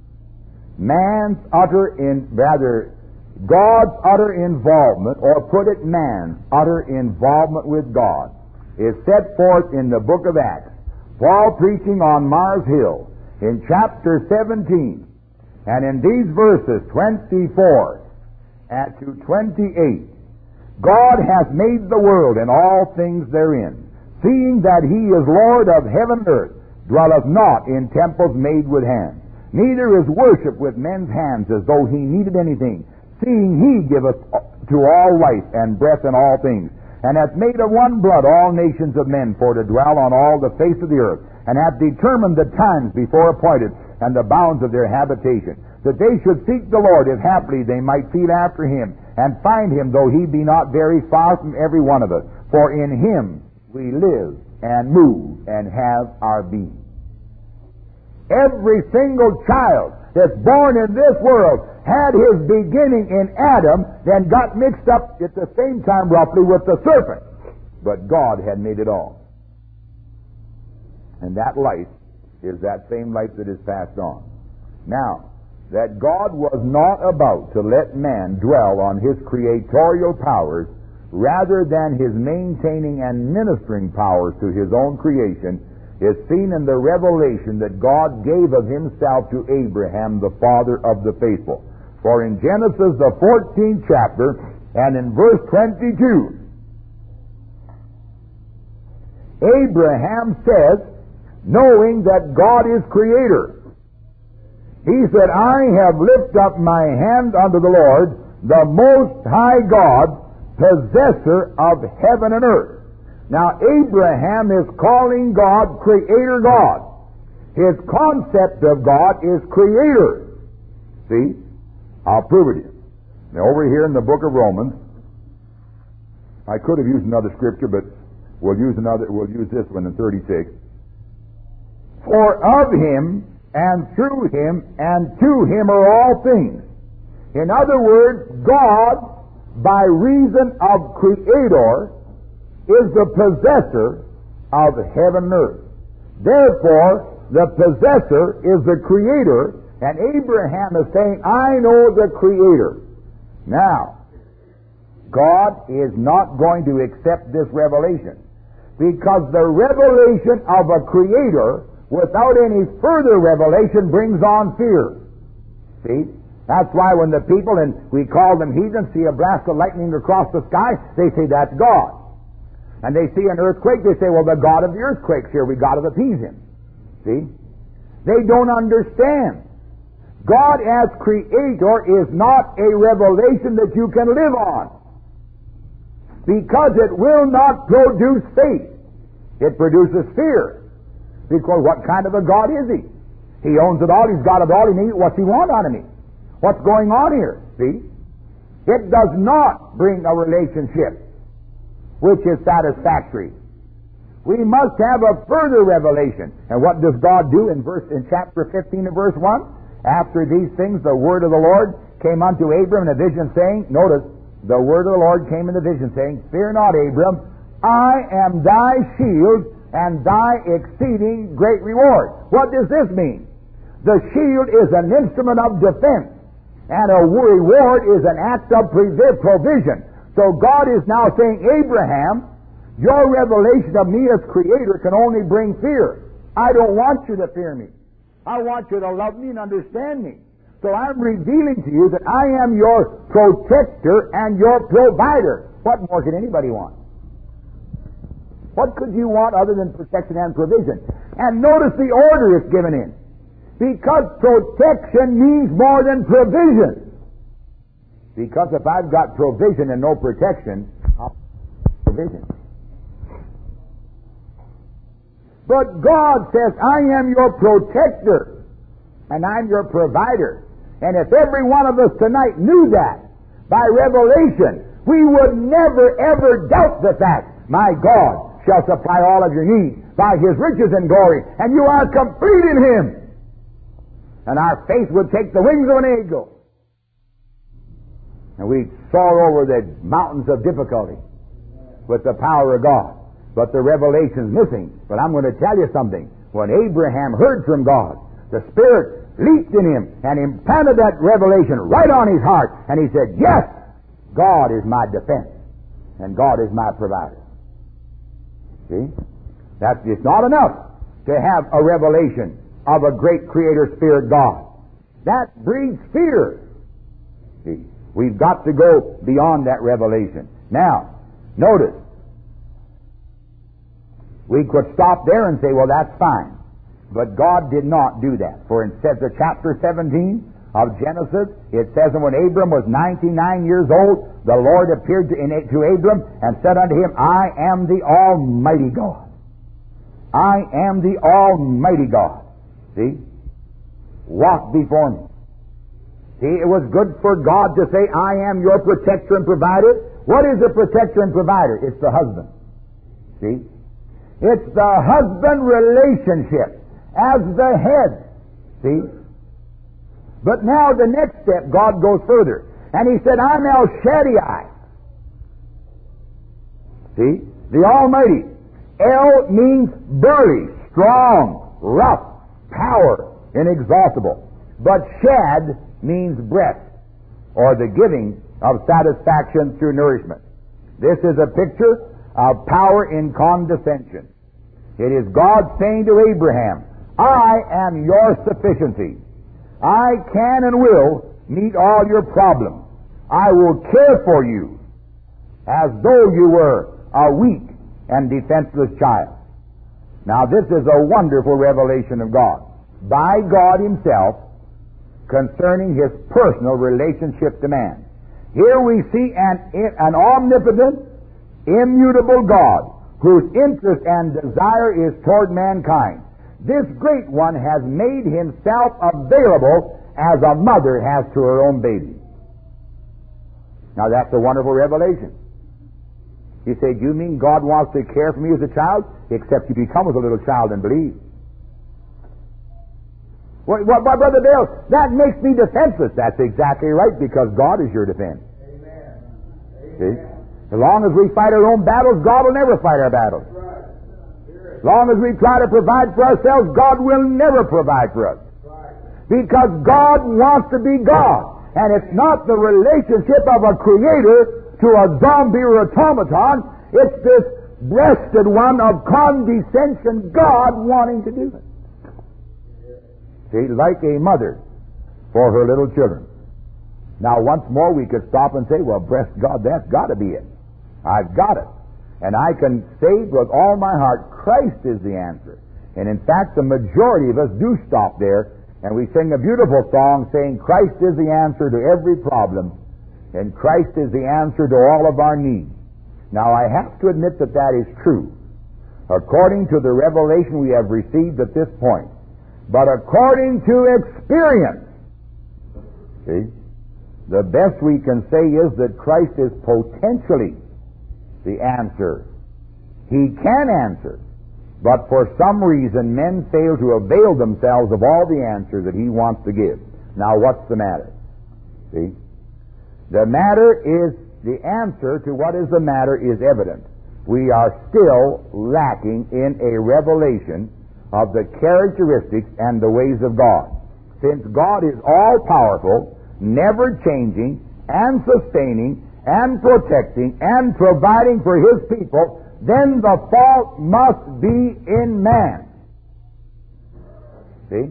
God's utter involvement, or put it, man's utter involvement with God, is set forth in the book of Acts. Paul preaching on Mars Hill in chapter 17, and in these verses 24 and to 28, God hath made the world and all things therein, seeing that He is Lord of heaven and earth, dwelleth not in temples made with hands, neither is worship with men's hands as though He needed anything, seeing He giveth to all life and breath in all things, and hath made of one blood all nations of men for to dwell on all the face of the earth, and hath determined the times before appointed and the bounds of their habitation, that they should seek the Lord, if haply they might feel after Him, and find Him, though He be not very far from every one of us. For in Him we live and move and have our being. Every single child that's born in this world had his beginning in Adam, then got mixed up at the same time roughly with the serpent. But God had made it all. And that life is that same life that is passed on. Now, that God was not about to let man dwell on His creatorial powers rather than His maintaining and ministering powers to His own creation is seen in the revelation that God gave of Himself to Abraham, the father of the faithful. For in Genesis, the 14th chapter, and in verse 22, Abraham says, knowing that God is Creator, he said, I have lifted up my hand unto the Lord, the Most High God, possessor of heaven and earth. Now, Abraham is calling God Creator God. His concept of God is Creator. See? I'll prove it to you. Now, over here in the book of Romans, I could have used another scripture, but we'll use this one in 36. For of Him, and through Him, and to Him are all things. In other words, God, by reason of Creator, is the possessor of heaven and earth. Therefore, the possessor is the Creator, and Abraham is saying, I know the Creator. Now, God is not going to accept this revelation, because the revelation of a Creator without any further revelation brings on fear. See? That's why when the people, and we call them heathens, see a blast of lightning across the sky, they say that's God. And they see an earthquake, they say, well, the God of the earthquake's here, we got to appease Him. See? They don't understand. God as Creator is not a revelation that you can live on, because it will not produce faith. It produces fear. Because what kind of a God is He? He owns it all, He's got it all, He needs it. What's He want out of me? What's going on here? See? It does not bring a relationship which is satisfactory. We must have a further revelation. And what does God do in chapter 15 and verse 1? After these things, the word of the Lord came unto Abram in a vision, saying, notice, the word of the Lord came in the vision, saying, Fear not, Abram, I am thy shield and thy exceeding great reward. What does this mean? The shield is an instrument of defense, and a reward is an act of provision. So God is now saying, Abraham, Your revelation of me as Creator can only bring fear. I don't want you to fear me. I want you to love me and understand me. So I'm revealing to you that I am your protector and your provider. What more can anybody want? What could you want other than protection and provision? And notice the order it's given in. Because protection means more than provision. Because if I've got provision and no protection, I'll have provision. But God says, I am your protector and I'm your provider. And if every one of us tonight knew that by revelation, we would never ever doubt the fact, my God shall supply all of your needs by His riches and glory, and you are complete in Him. And our faith would take the wings of an eagle. And we'd soar over the mountains of difficulty with the power of God. But the revelation's missing. But I'm going to tell you something. When Abraham heard from God, the Spirit leaped in him and implanted that revelation right on his heart. And he said, yes, God is my defense. And God is my provider. See? It's not enough to have a revelation of a great Creator Spirit God. That breeds fear. See? We've got to go beyond that revelation. Now, notice, we could stop there and say, well, that's fine. But God did not do that. For in chapter 17 of Genesis, it says, and when Abram was 99 years old, the Lord appeared to Abram and said unto him, I am the Almighty God. I am the Almighty God. See? Walk before me. See, it was good for God to say, I am your protector and provider. What is a protector and provider? It's the husband. See? It's the husband relationship as the head. See? But now the next step, God goes further. And He said, I'm El Shaddai. See? The Almighty. El means burly, strong, rough, power, inexhaustible. But Shad means breast, or the giving of satisfaction through nourishment. This is a picture of power in condescension. It is God saying to Abraham, I am your sufficiency. I can and will meet all your problems. I will care for you as though you were a weak and defenseless child. Now this is a wonderful revelation of God, by God Himself, concerning His personal relationship to man. Here we see an omnipotent, immutable God, whose interest and desire is toward mankind. This great one has made Himself available as a mother has to her own baby. Now that's a wonderful revelation. You say, do you mean God wants to care for me as a child? Except you become as a little child and believe. Well, Brother Dale, that makes me defenseless. That's exactly right, because God is your defense. Amen. See? As long as we fight our own battles, God will never fight our battles. As long as we try to provide for ourselves, God will never provide for us. Because God wants to be God. And it's not the relationship of a creator to a zombie or automaton. It's this breasted one of condescension, God wanting to do it. See, like a mother for her little children. Now, once more, we could stop and say, well, breast God, that's got to be it. I've got it. And I can say with all my heart, Christ is the answer. And in fact, the majority of us do stop there, and we sing a beautiful song saying, Christ is the answer to every problem, and Christ is the answer to all of our needs. Now, I have to admit that that is true, according to the revelation we have received at this point. But according to experience, see, the best we can say is that Christ is potentially the answer. He can answer, but for some reason men fail to avail themselves of all the answers that He wants to give. Now what's the matter? See? The matter is, the answer to what is the matter is evident. We are still lacking in a revelation of the characteristics and the ways of God. Since God is all-powerful, never-changing, and sustaining, and protecting, and providing for His people, then the fault must be in man. See?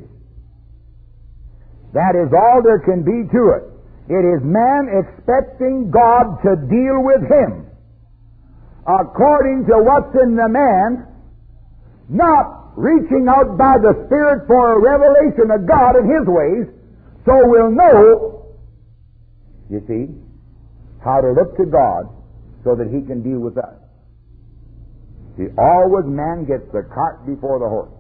That is all there can be to it. It is man expecting God to deal with him according to what's in the man, not reaching out by the Spirit for a revelation of God and His ways, so we'll know, you see, how to look to God so that He can deal with us. See, always man gets the cart before the horse.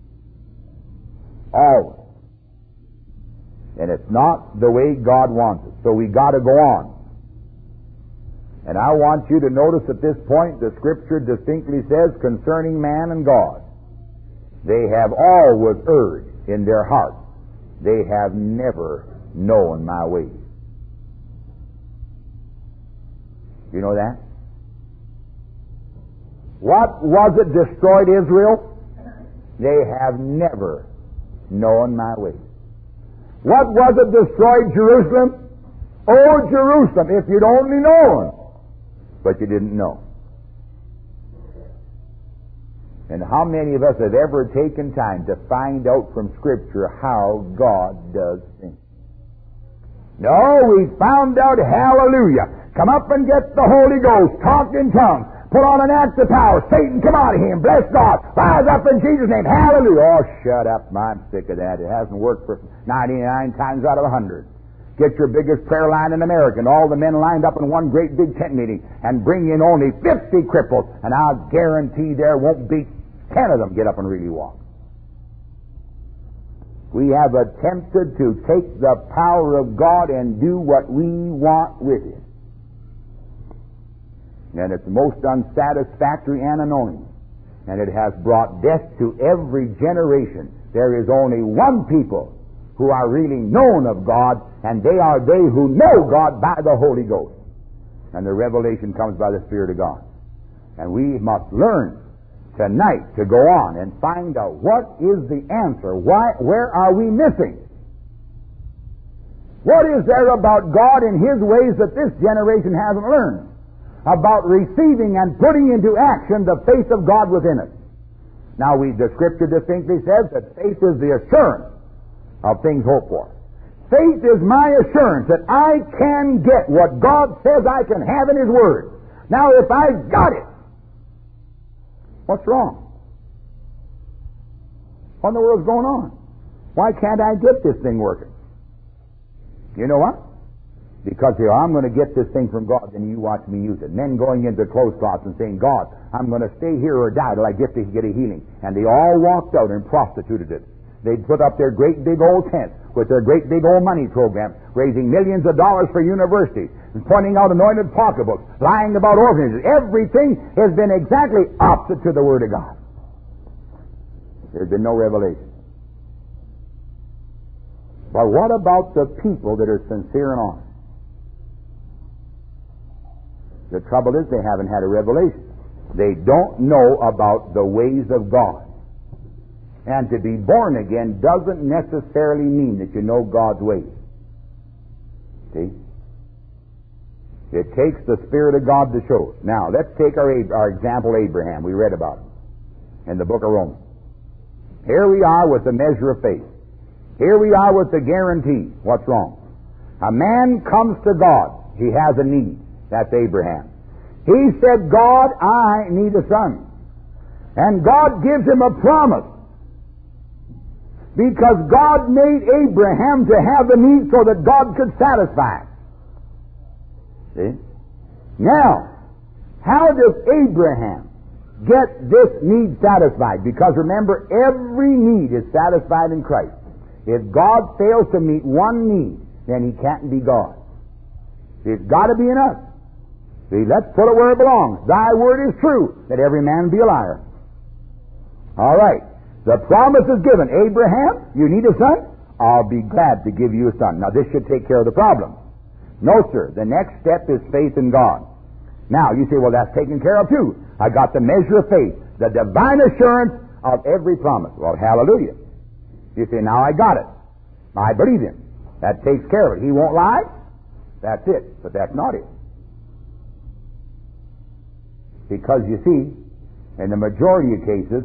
Always. And it's not the way God wants it. So we got to go on. And I want you to notice at this point the Scripture distinctly says concerning man and God, they have always erred in their hearts. They have never known my ways. You know that? What was it destroyed Israel? They have never known my ways. What was it destroyed Jerusalem? Oh, Jerusalem, if you'd only known. But you didn't know. And how many of us have ever taken time to find out from Scripture how God does things? No, we found out, hallelujah. Come up and get the Holy Ghost, talk in tongues, put on an act of power. Satan, come out of him, bless God. Rise up in Jesus' name, hallelujah. Oh, shut up, I'm sick of that. It hasn't worked for 99 times out of 100. Get your biggest prayer line in America, and all the men lined up in one great big tent meeting, and bring in only 50 cripples, and I'll guarantee there won't be 10 of them get up and really walk. We have attempted to take the power of God and do what we want with it. And it's most unsatisfactory and annoying. And it has brought death to every generation. There is only one people who are really known of God, and they are they who know God by the Holy Ghost. And the revelation comes by the Spirit of God. And we must learn tonight to go on and find out what is the answer. Where are we missing? What is there about God and His ways that this generation hasn't learned? About receiving and putting into action the faith of God within us. Now, the Scripture distinctly says that faith is the assurance of things hoped for. Faith is my assurance that I can get what God says I can have in His Word. Now, if I've got it, what's wrong? What in the world's going on? Why can't I get this thing working? You know what? Because here, I'm going to get this thing from God, and you watch me use it. Men going into clothes closets and saying, God, I'm going to stay here or die till I get a healing. And they all walked out and prostituted it. They'd put up their great big old tents with their great big old money program, raising millions of dollars for universities, and pointing out anointed pocketbooks, lying about orphanages. Everything has been exactly opposite to the Word of God. There's been no revelation. But what about the people that are sincere and honest? The trouble is they haven't had a revelation. They don't know about the ways of God. And to be born again doesn't necessarily mean that you know God's ways. See? It takes the Spirit of God to show it. Now, let's take our example, Abraham. We read about it in the book of Romans. Here we are with the measure of faith. Here we are with the guarantee. What's wrong? A man comes to God. He has a need. That's Abraham. He said, God, I need a son. And God gives him a promise. Because God made Abraham to have a need so that God could satisfy it. See? Now, how does Abraham get this need satisfied? Because remember, every need is satisfied in Christ. If God fails to meet one need, then He can't be God. It's got to be in us. See, let's put it where it belongs. Thy word is true, that every man be a liar. All right. The promise is given. Abraham, you need a son? I'll be glad to give you a son. Now, this should take care of the problem. No, sir. The next step is faith in God. Now, you say, well, that's taken care of too. I got the measure of faith, the divine assurance of every promise. Well, hallelujah. You say, now I got it. I believe Him. That takes care of it. He won't lie. That's it. But that's not it. Because, you see, In the majority of cases,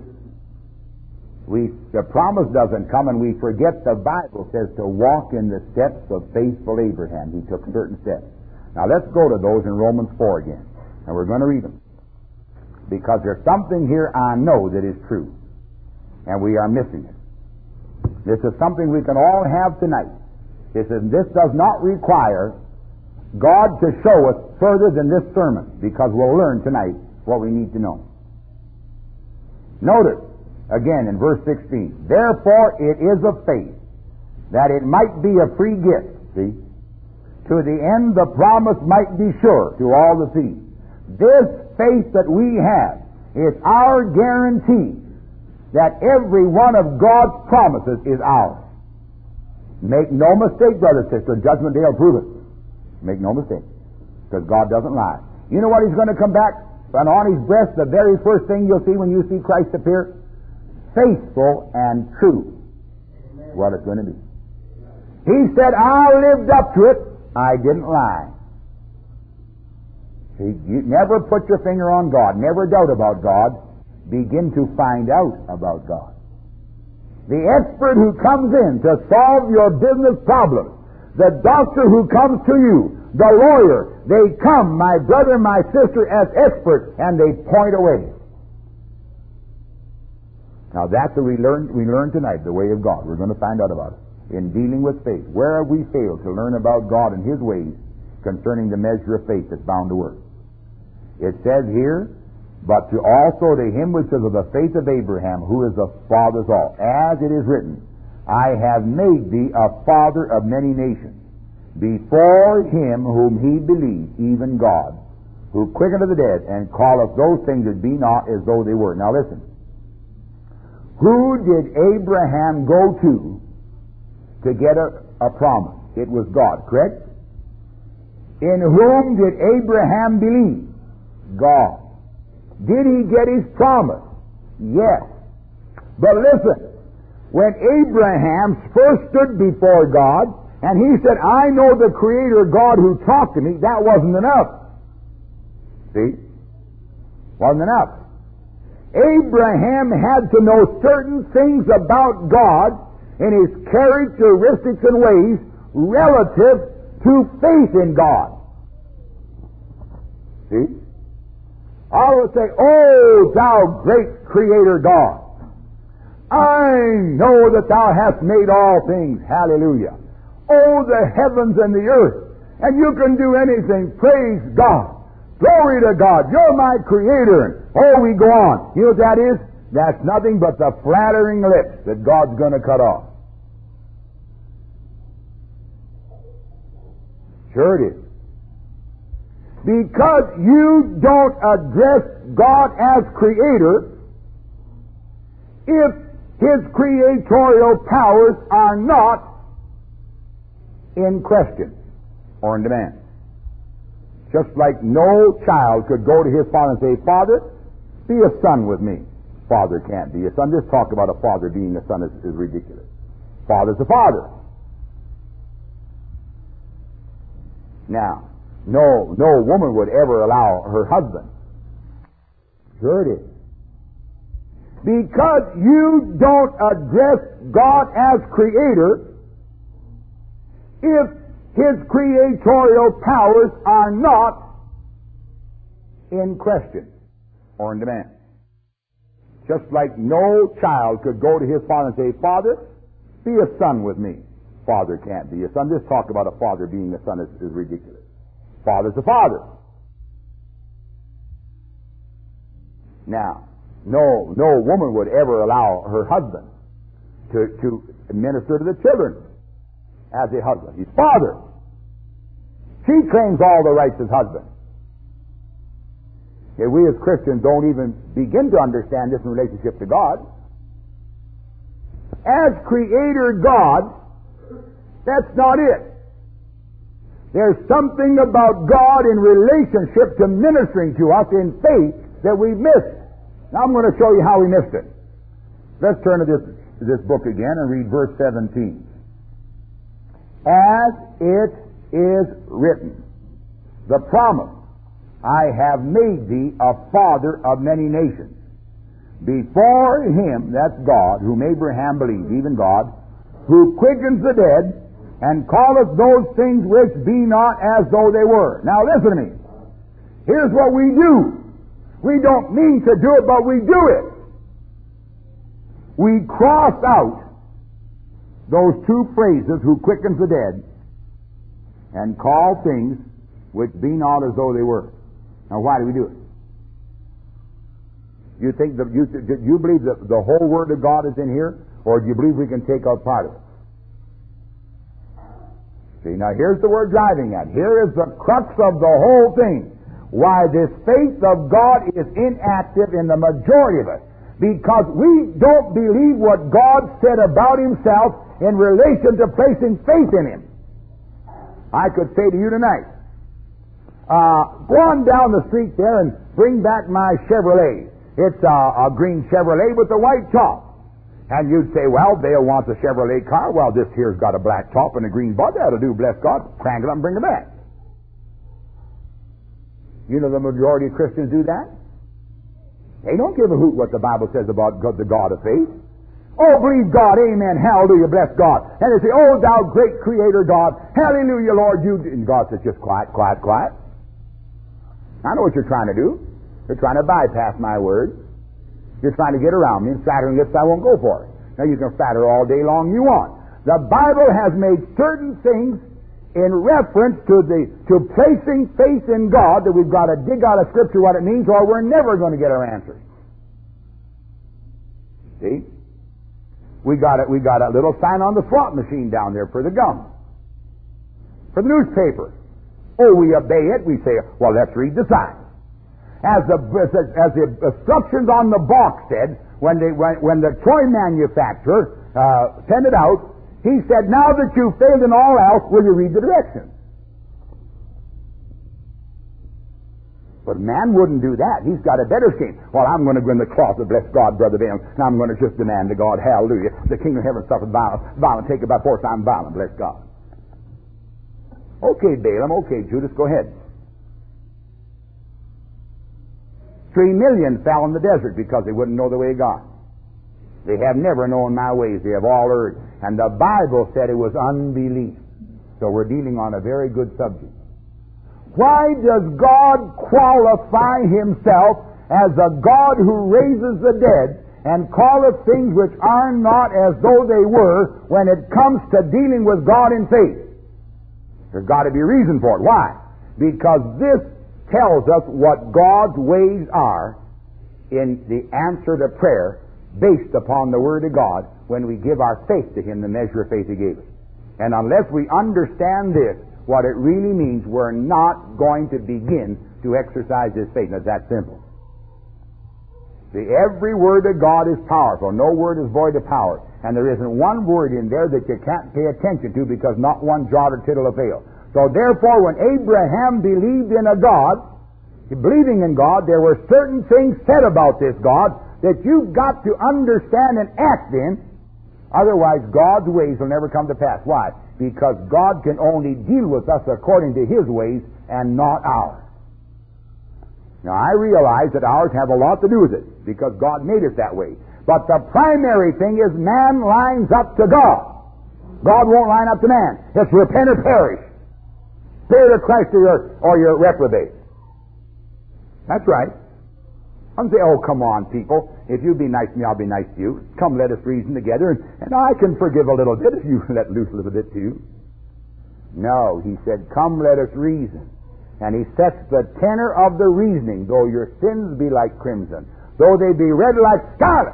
the promise doesn't come and we forget the Bible says to walk in the steps of faithful Abraham. He took certain steps. Now let's go to those in Romans 4 again. And we're going to read them. Because there's something here I know that is true. And we are missing it. This is something we can all have tonight. This does not require God to show us further than this sermon, because we'll learn tonight what we need to know. Notice, again in verse 16, therefore it is of faith, that it might be a free gift, see, to the end the promise might be sure to all the seed. This faith that we have is our guarantee that every one of God's promises is ours. Make no mistake, brother, sister, Judgment Day will prove it. Make no mistake, because God doesn't lie. You know what He's going to come back, and on His breast, the very first thing you'll see when you see Christ appear? Faithful and true. Amen. What it's going to be. He said, I lived up to it. I didn't lie. See, you never put your finger on God. Never doubt about God. Begin to find out about God. The expert who comes in to solve your business problems, the doctor who comes to you, the lawyer, they come, my brother, my sister, as experts, and they point away. Now that's what we learned tonight, the way of God. We're going to find out about it. In dealing with faith, where have we failed to learn about God and His ways concerning the measure of faith that's bound to work? It says here, but to also to him which is of the faith of Abraham, who is the father of all. As it is written, I have made thee a father of many nations, before him whom he believed, even God, who quickeneth the dead, and calleth those things that be not as though they were. Now listen. Who did Abraham go to get a promise? It was God, correct? In whom did Abraham believe? God. Did he get his promise? Yes. But listen, when Abraham first stood before God, and he said, I know the Creator God who talked to me, that wasn't enough. See? Wasn't enough. Abraham had to know certain things about God and His characteristics and ways relative to faith in God. See? I would say, oh, thou great Creator God, I know that thou hast made all things. Hallelujah. Oh, the heavens and the earth. And you can do anything. Praise God. Glory to God. You're my Creator. Oh, we go on. You know what that is? That's nothing but the flattering lips that God's going to cut off. Sure it is. Because you don't address God as Creator, if His creatorial powers are not in question or in demand. Just like no child could go to his father and say, Father, be a son with me. Father can't be a son. This talk about a father being a son is ridiculous. Father's a father. Now, no woman would ever allow her husband. Sure it is. Because you don't address God as Creator, if His creatorial powers are not in question or in demand. Just like no child could go to his father and say, Father, be a son with me. Father can't be a son. This talk about a father being a son is ridiculous. Father's a father. Now, no woman would ever allow her husband to minister to the children as a husband. He's father. She claims all the rights as husband. Okay, we as Christians don't even begin to understand this in relationship to God. As Creator God, that's not it. There's something about God in relationship to ministering to us in faith that we missed. Now I'm going to show you how we missed it. Let's turn to this book again and read verse 17. As it is written, the promise, I have made thee a father of many nations. before him, that's God, whom Abraham believed, even God, who quickens the dead, and calleth those things which be not as though they were. Now listen to me. Here's what we do. We don't mean to do it, but we do it. We cross out those two phrases, who quickens the dead, and call things which be not as though they were. Now why do we do it? You think that you believe that the whole Word of God is in here, or do you believe we can take out part of it? See, now here's the word driving at. Here is the crux of the whole thing. Why this faith of God is inactive in the majority of us. Because we don't believe what God said about Himself in relation to placing faith in Him. I could say to you tonight, go on down the street there and bring back my Chevrolet. It's a green Chevrolet with a white top. And you'd say, well, Dale wants a Chevrolet car. Well, this here's got a black top and a green bud. That'll do, bless God. Crank it up and bring it back. You know the majority of Christians do that? They don't give a hoot what the Bible says about God, the God of faith. Oh, believe God, amen, hallelujah, bless God. And they say, oh, thou great creator God, hallelujah, Lord, you... And God says, just quiet, quiet, quiet. I know what you're trying to do. You're trying to bypass my word. You're trying to get around me, and flattering lips I won't go for it. Now you can flatter all day long you want. The Bible has made certain things in reference to placing faith in God that we've got to dig out of Scripture what it means, or we're never going to get our answers. See? We got a little sign on the slot machine down there for the gum. For the newspaper. Oh, we obey it. We say, well, let's read the sign. As the instructions on the box said, when the toy manufacturer sent it out, he said, now that you've failed in all else, will you read the directions? But man wouldn't do that. He's got a better scheme. Well, I'm going to go in the closet, bless God, Brother Balaam, and I'm going to just demand to God, hallelujah, the kingdom of heaven suffered violence, take it by force, I'm violent, bless God. Okay, Balaam, okay, Judas, go ahead. 3 million fell in the desert because they wouldn't know the way of God. They have never known my ways. They have all erred. And the Bible said it was unbelief. So we're dealing on a very good subject. Why does God qualify Himself as a God who raises the dead and calleth things which are not as though they were when it comes to dealing with God in faith? There's got to be a reason for it. Why? Because this tells us what God's ways are in the answer to prayer based upon the Word of God when we give our faith to Him, the measure of faith He gave us. And unless we understand this, what it really means, we're not going to begin to exercise this faith. And it's that simple. See, every Word of God is powerful. No word is void of power. And there isn't one word in there that you can't pay attention to because not one jot or tittle will fail. So therefore, when Abraham believed in a God, believing in God, there were certain things said about this God that you've got to understand and act in. Otherwise, God's ways will never come to pass. Why? Because God can only deal with us according to His ways and not ours. Now, I realize that ours have a lot to do with it because God made it that way. But the primary thing is man lines up to God. God won't line up to man. It's repent or perish. Spirit of Christ or you're reprobate. That's right. I'm saying, oh, come on, people. If you be nice to me, I'll be nice to you. Come, let us reason together, and I can forgive a little bit if you let loose a little bit too. No, He said, come, let us reason. And He sets the tenor of the reasoning, though your sins be like crimson, though they be red like scarlet.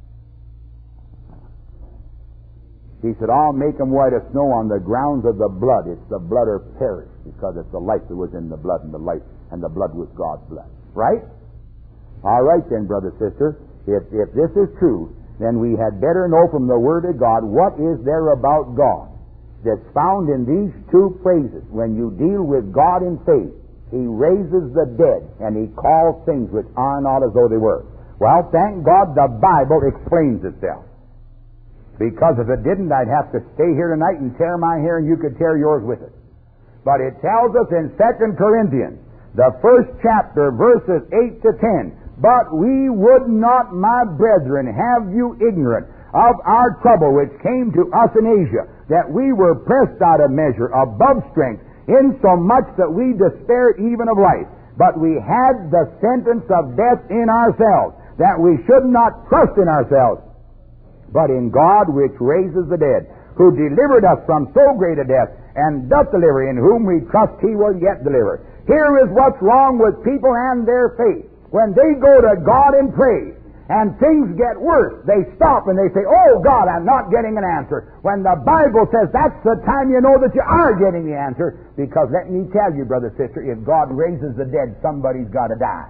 He said, I'll make them white as snow on the grounds of the blood. It's the blood or perish, because it's the life that was in the blood, and the life and the blood was God's blood. Right? All right then, brother, sister. If this is true, then we had better know from the Word of God what is there about God that's found in these two phrases. When you deal with God in faith, He raises the dead, and He calls things which are not as though they were. Well, thank God the Bible explains itself. Because if it didn't, I'd have to stay here tonight and tear my hair, and you could tear yours with it. But it tells us in 2 Corinthians, the first chapter, verses 8 to 10, But we would not, my brethren, have you ignorant of our trouble which came to us in Asia, that we were pressed out of measure, above strength, insomuch that we despaired even of life. But we had the sentence of death in ourselves, that we should not trust in ourselves, but in God which raises the dead, who delivered us from so great a death, and doth deliver, in whom we trust he will yet deliver. Here is what's wrong with people and their faith. When they go to God and pray, and things get worse, they stop and they say, "Oh God, I'm not getting an answer." When the Bible says that's the time you know that you are getting the answer, because let me tell you, brother, sister, if God raises the dead, somebody's got to die.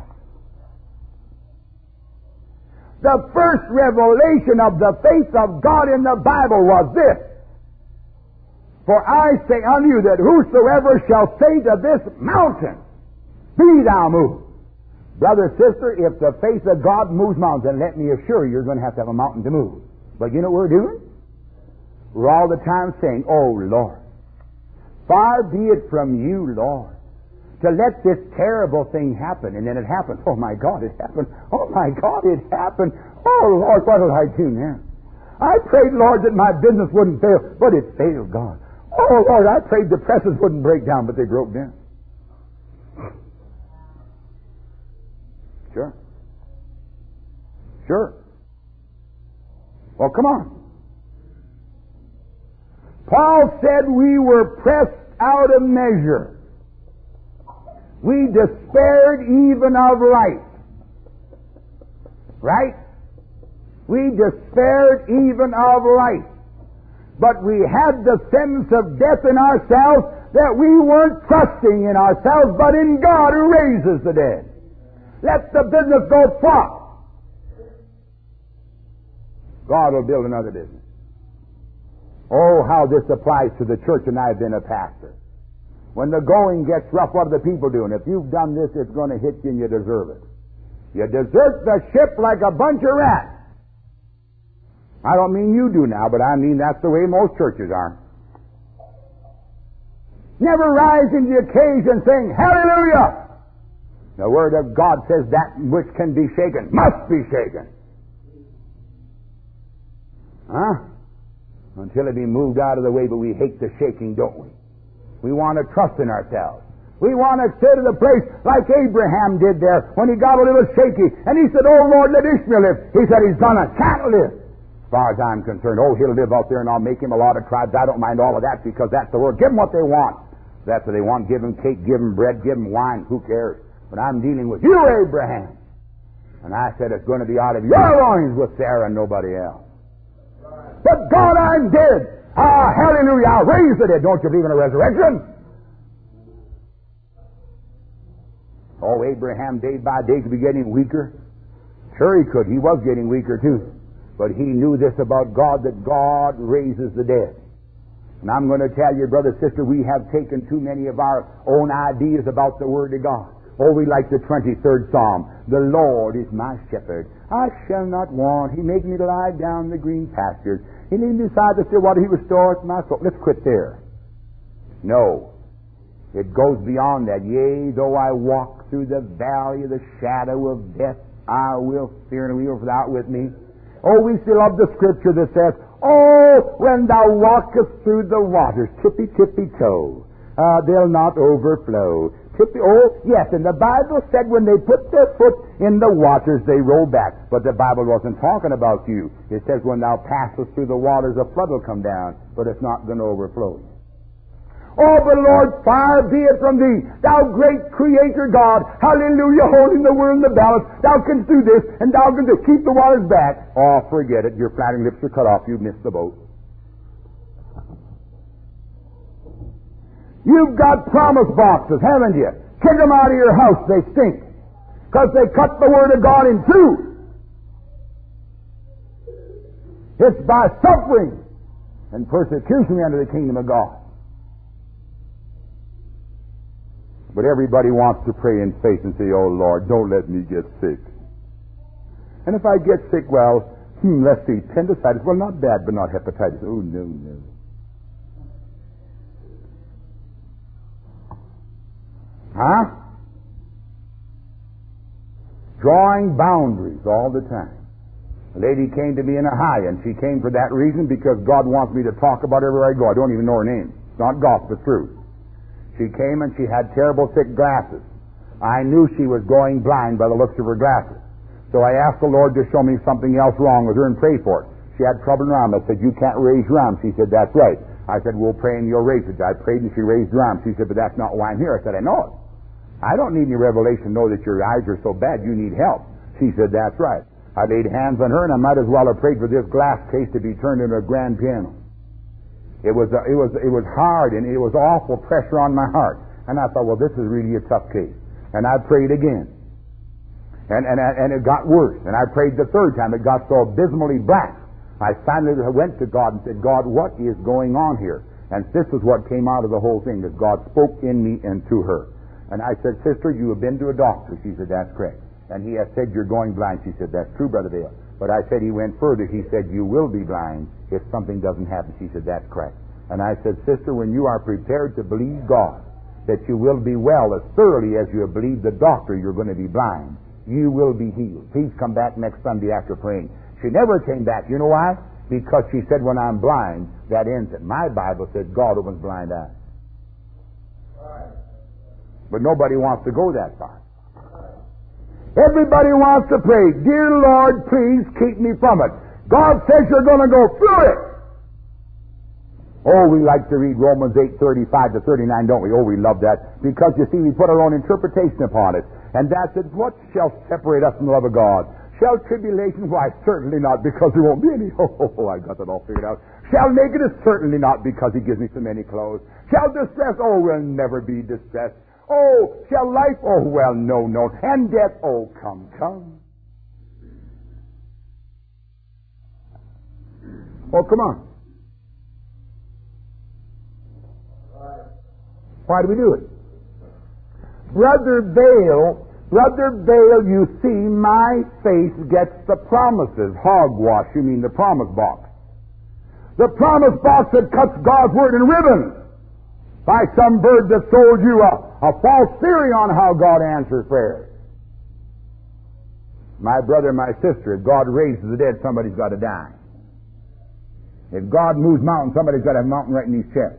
The first revelation of the faith of God in the Bible was this: "For I say unto you that whosoever shall say to this mountain, be thou moved." Brother, sister, if the faith of God moves mountains, let me assure you, you're going to have a mountain to move. But you know what we're doing? We're all the time saying, "Oh Lord, far be it from you, Lord, to let this terrible thing happen." And then it happens. "Oh my God, it happened. Oh my God, it happened. Oh Lord, what will I do now? I prayed, Lord, that my business wouldn't fail, but it failed, God. Oh Lord, I prayed the presses wouldn't break down, but they broke down." Sure. Sure. Well, come on. Paul said we were pressed out of measure. We despaired even of life. Right? We despaired even of life. But we had the sentence of death in ourselves, that we weren't trusting in ourselves, but in God who raises the dead. Let the business go flop. God will build another business. Oh, how this applies to the church, and I've been a pastor. When the going gets rough, what are the people doing? If you've done this, it's going to hit you and you deserve it. You desert the ship like a bunch of rats. I don't mean you do now, but I mean that's the way most churches are. Never rising to the occasion saying, "Hallelujah!" The Word of God says that which can be shaken must be shaken. Until it be moved out of the way, but we hate the shaking, don't we? We want to trust in ourselves. We want to sit to the place like Abraham did there when he got a little shaky. And he said, "Oh Lord, let Ishmael live." He said, "He's gonna can't live." As far as I'm concerned, oh, he'll live out there and I'll make him a lot of tribes. I don't mind all of that, because that's the word. Give them what they want. That's what they want. Give them cake, give them bread, give them wine. Who cares? But I'm dealing with you, Abraham. And I said, it's going to be out of your loins with Sarah and nobody else. But God, I'm dead. Hallelujah, I'll raise the dead. Don't you believe in a resurrection? Oh, Abraham day by day could be getting weaker. Sure he could. He was getting weaker too. But he knew this about God, that God raises the dead. And I'm going to tell you, brother, sister, we have taken too many of our own ideas about the Word of God. Oh, we like the 23rd Psalm. "The Lord is my shepherd. I shall not want. He makes me to lie down in the green pastures. He leads me beside the still water. He restores my soul." Let's quit there. No. It goes beyond that. "Yea, though I walk through the valley of the shadow of death, I will fear no evil, for thou art with me." Oh, we still love the scripture that says, "Oh, when thou walkest through the waters, tippy, tippy toe, they'll not overflow." Oh, yes, and the Bible said when they put their foot in the waters, they roll back. But the Bible wasn't talking about you. It says when thou passest through the waters, a flood will come down, but it's not going to overflow. "Oh, but Lord, far be it from thee, thou great Creator God, hallelujah, holding the world in the balance, thou canst do this, and thou canst do, keep the waters back." Oh, forget it, your flattering lips are cut off, you've missed the boat. You've got promise boxes, haven't you? Kick them out of your house, they stink, because they cut the Word of God in two. It's by suffering and persecution we enter the kingdom of God. But everybody wants to pray in faith and say, "Oh Lord, don't let me get sick. And if I get sick, well, let's see, appendicitis, well, not bad, but not hepatitis. Oh, no, no." drawing boundaries all the time. A lady came to me in Ohio, and she came for that reason because God wants me to talk about her everywhere I go. I don't even know her name. It's not gospel, it's truth. She came and she had terrible thick glasses. I knew she was going blind by the looks of her glasses. So I asked the Lord to show me something else wrong with her and pray for it. She had trouble in her arm. I said, you can't raise your arm. She said, that's right. I said, we'll pray and you'll raise it. I prayed and she raised her arm. She said, but that's not why I'm here. I said, I know it. I don't need any revelation to know that your eyes are so bad you need help. She said, that's right. I laid hands on her and I might as well have prayed for this glass case to be turned into a grand piano. It was hard and it was awful pressure on my heart. And I thought, well, this is really a tough case. And I prayed again. And it got worse. And I prayed the third time. It got so abysmally black. I finally went to God and said, God, what is going on here? And this is what came out of the whole thing, that God spoke in me and to her. And I said, sister, you have been to a doctor. She said, that's correct. And he has said you're going blind. She said, that's true, Brother Dale. But I said he went further. He said, you will be blind if something doesn't happen. She said, that's correct. And I said, sister, when you are prepared to believe God, that you will be well as thoroughly as you have believed the doctor you're going to be blind, you will be healed. Please come back next Sunday after praying. She never came back. You know why? Because she said, when I'm blind, that ends it. My Bible said God opens blind eyes. But nobody wants to go that far. Everybody wants to pray, dear Lord, please keep me from it. God says you're going to go through it. Oh, we like to read Romans 8:35 to 39, don't we? Oh, we love that. Because, you see, we put our own interpretation upon it. And that's it. What shall separate us from the love of God? Shall tribulation? Why, certainly not, because there won't be any. Oh, I got that all figured out. Shall nakedness? Certainly not, because he gives me so many clothes. Shall distress? Oh, we'll never be distressed. Oh, shall life? Oh, well, no. And death? Oh, come. Oh, come on. Why do we do it? Brother Bale, you see, my face gets the promises. Hogwash, you mean the promise box. The promise box that cuts God's word in ribbons by some bird that sold you a false theory on how God answers prayers. My brother, my sister, if God raises the dead, somebody's got to die. If God moves mountains, somebody's got to have a mountain right in his chest.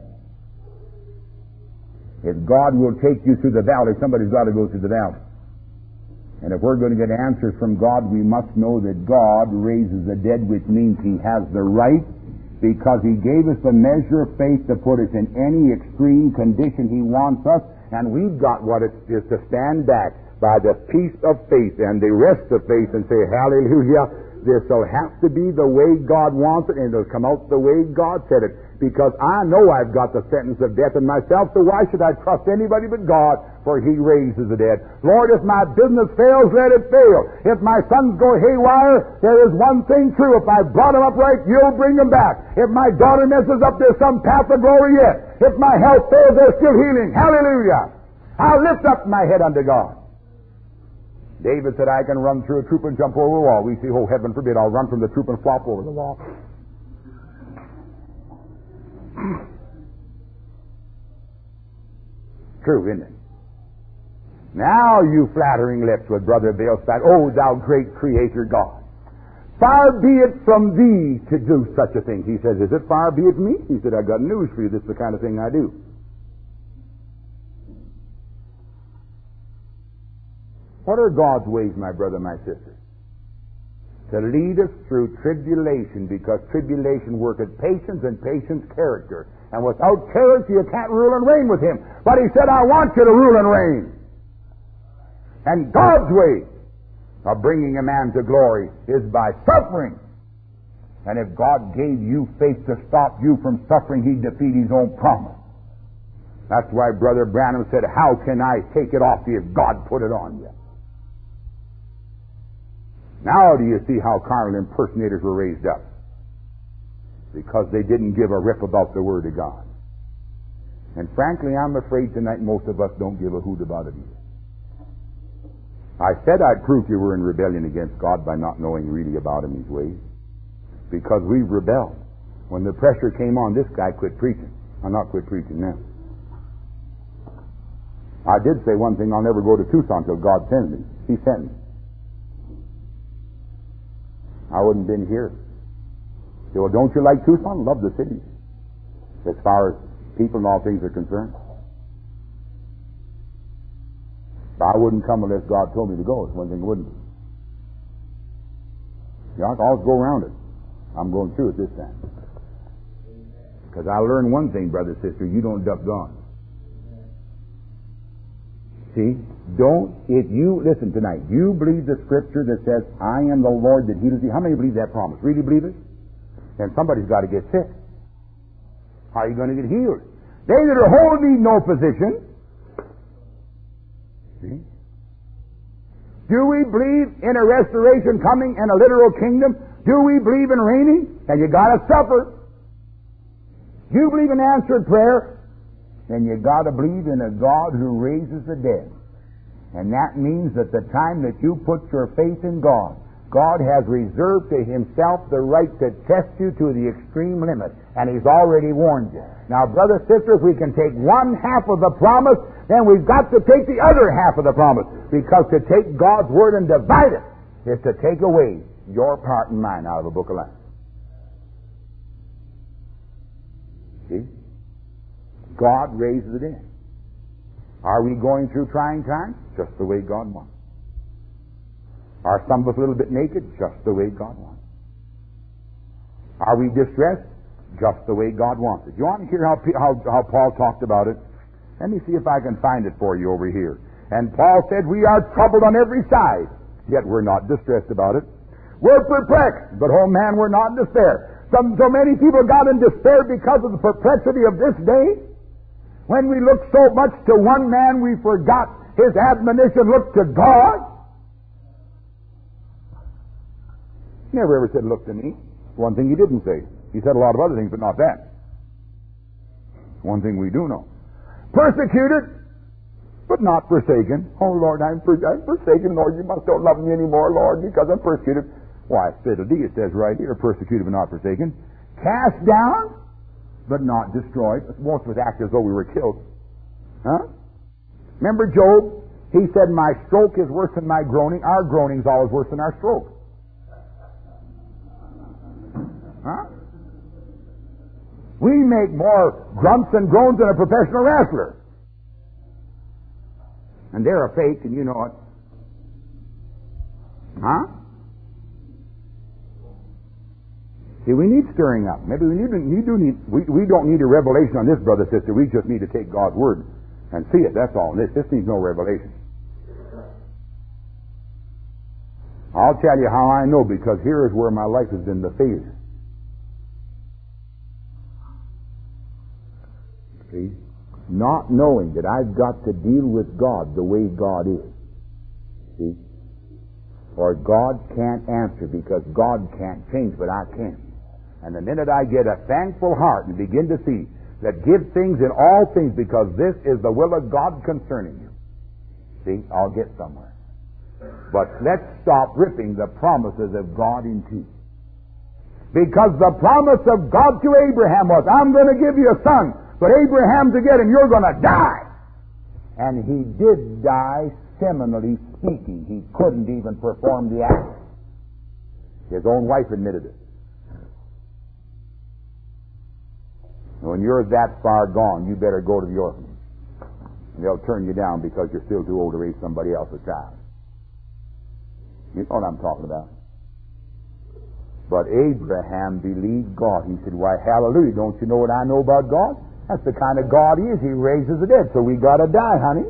If God will take you through the valley, somebody's got to go through the valley. And if we're going to get answers from God, we must know that God raises the dead, which means he has the right, because he gave us the measure of faith to put us in any extreme condition he wants us, and we've got what it is to stand back by the peace of faith and the rest of faith and say, hallelujah, this will have to be the way God wants it, and it'll come out the way God said it. Because I know I've got the sentence of death in myself, so why should I trust anybody but God? For he raises the dead. Lord, if my business fails, let it fail. If my sons go haywire, there is one thing true. If I brought them up right, you'll bring them back. If my daughter messes up, there's some path of glory yet. If my health fails, there's still healing. Hallelujah. I'll lift up my head unto God. David said, I can run through a troop and jump over a wall. We see, oh, heaven forbid, I'll run from the troop and flop over the wall. True, isn't it? Now, you flattering lips with Brother Bale spat, oh, thou great Creator God, far be it from thee to do such a thing. He says, is it far be it from me? He said, I've got news for you. This is the kind of thing I do. What are God's ways, my brother, my sister? To lead us through tribulation, because tribulation worketh patience, and patience character. And without character, you can't rule and reign with him. But he said, I want you to rule and reign. And God's way of bringing a man to glory is by suffering. And if God gave you faith to stop you from suffering, he'd defeat his own promise. That's why Brother Branham said, how can I take it off you if God put it on you? Now do you see how carnal impersonators were raised up? Because they didn't give a rip about the Word of God. And frankly, I'm afraid tonight most of us don't give a hoot about it either. I said I'd prove you were in rebellion against God by not knowing really about Him, His ways. Because we've rebelled. When the pressure came on, this guy quit preaching. I'll not quit preaching now. I did say one thing, I'll never go to Tucson until God sends me. He sent me. I wouldn't have been here. Say, well, don't you like Tucson? Love the city. As far as people and all things are concerned. But I wouldn't come unless God told me to go. It's one thing I wouldn't. You know, I can always go around it. I'm going through it this time. Because I learned one thing, brother, sister, you don't duck God. See? If you, listen tonight, you believe the scripture that says, I am the Lord that heals thee. How many believe that promise? Really believe it? Then somebody's got to get sick. How are you going to get healed? They that are whole need no physician. See? Do we believe in a restoration coming and a literal kingdom? Do we believe in reigning? And you got to suffer. Do you believe in answered prayer? Then you got to believe in a God who raises the dead. And that means that the time that you put your faith in God, God has reserved to Himself the right to test you to the extreme limit. And He's already warned you. Now, brothers, sisters, we can take one half of the promise, then we've got to take the other half of the promise. Because to take God's Word and divide it is to take away your part and mine out of the book of life. See? God raises the dead. Are we going through trying times? Just the way God wants. Are some of us a little bit naked? Just the way God wants. Are we distressed? Just the way God wants it. You want to hear how Paul talked about it? Let me see if I can find it for you over here. And Paul said, we are troubled on every side, yet we're not distressed about it. We're perplexed, but oh man, we're not in despair. So many people got in despair because of the perplexity of this day. When we look so much to one man, we forgot his admonition, look to God. He never ever said, look to me. One thing he didn't say. He said a lot of other things, but not that. One thing we do know. Persecuted, but not forsaken. Oh, Lord, I'm forsaken. Lord, you must don't love me anymore, Lord, because I'm persecuted. Why, fiddle dee, it says right here, persecuted but not forsaken. Cast down, but not destroyed. Most of us act as though we were killed. Huh? Remember Job? He said, my stroke is worse than my groaning. Our groaning's always worse than our stroke. Huh? We make more grunts and groans than a professional wrestler. And they're a fake, and you know it. Huh? See, we need stirring up. Maybe we don't need a revelation on this, brother, sister. We just need to take God's Word and see it. That's all. This needs no revelation. I'll tell you how I know, because here is where my life has been the failure. See? Not knowing that I've got to deal with God the way God is. See? Or God can't answer because God can't change, but I can. And the minute I get a thankful heart and begin to see that give things in all things because this is the will of God concerning you, see, I'll get somewhere. But let's stop ripping the promises of God in two. Because the promise of God to Abraham was, I'm going to give you a son, but Abraham to get him, you're going to die. And he did die, seminally speaking. He couldn't even perform the act. His own wife admitted it. When you're that far gone, you better go to the orphanage. And they'll turn you down because you're still too old to raise somebody else's child. You know what I'm talking about. But Abraham believed God. He said, why, hallelujah, don't you know what I know about God? That's the kind of God He is. He raises the dead. So we got to die, honey.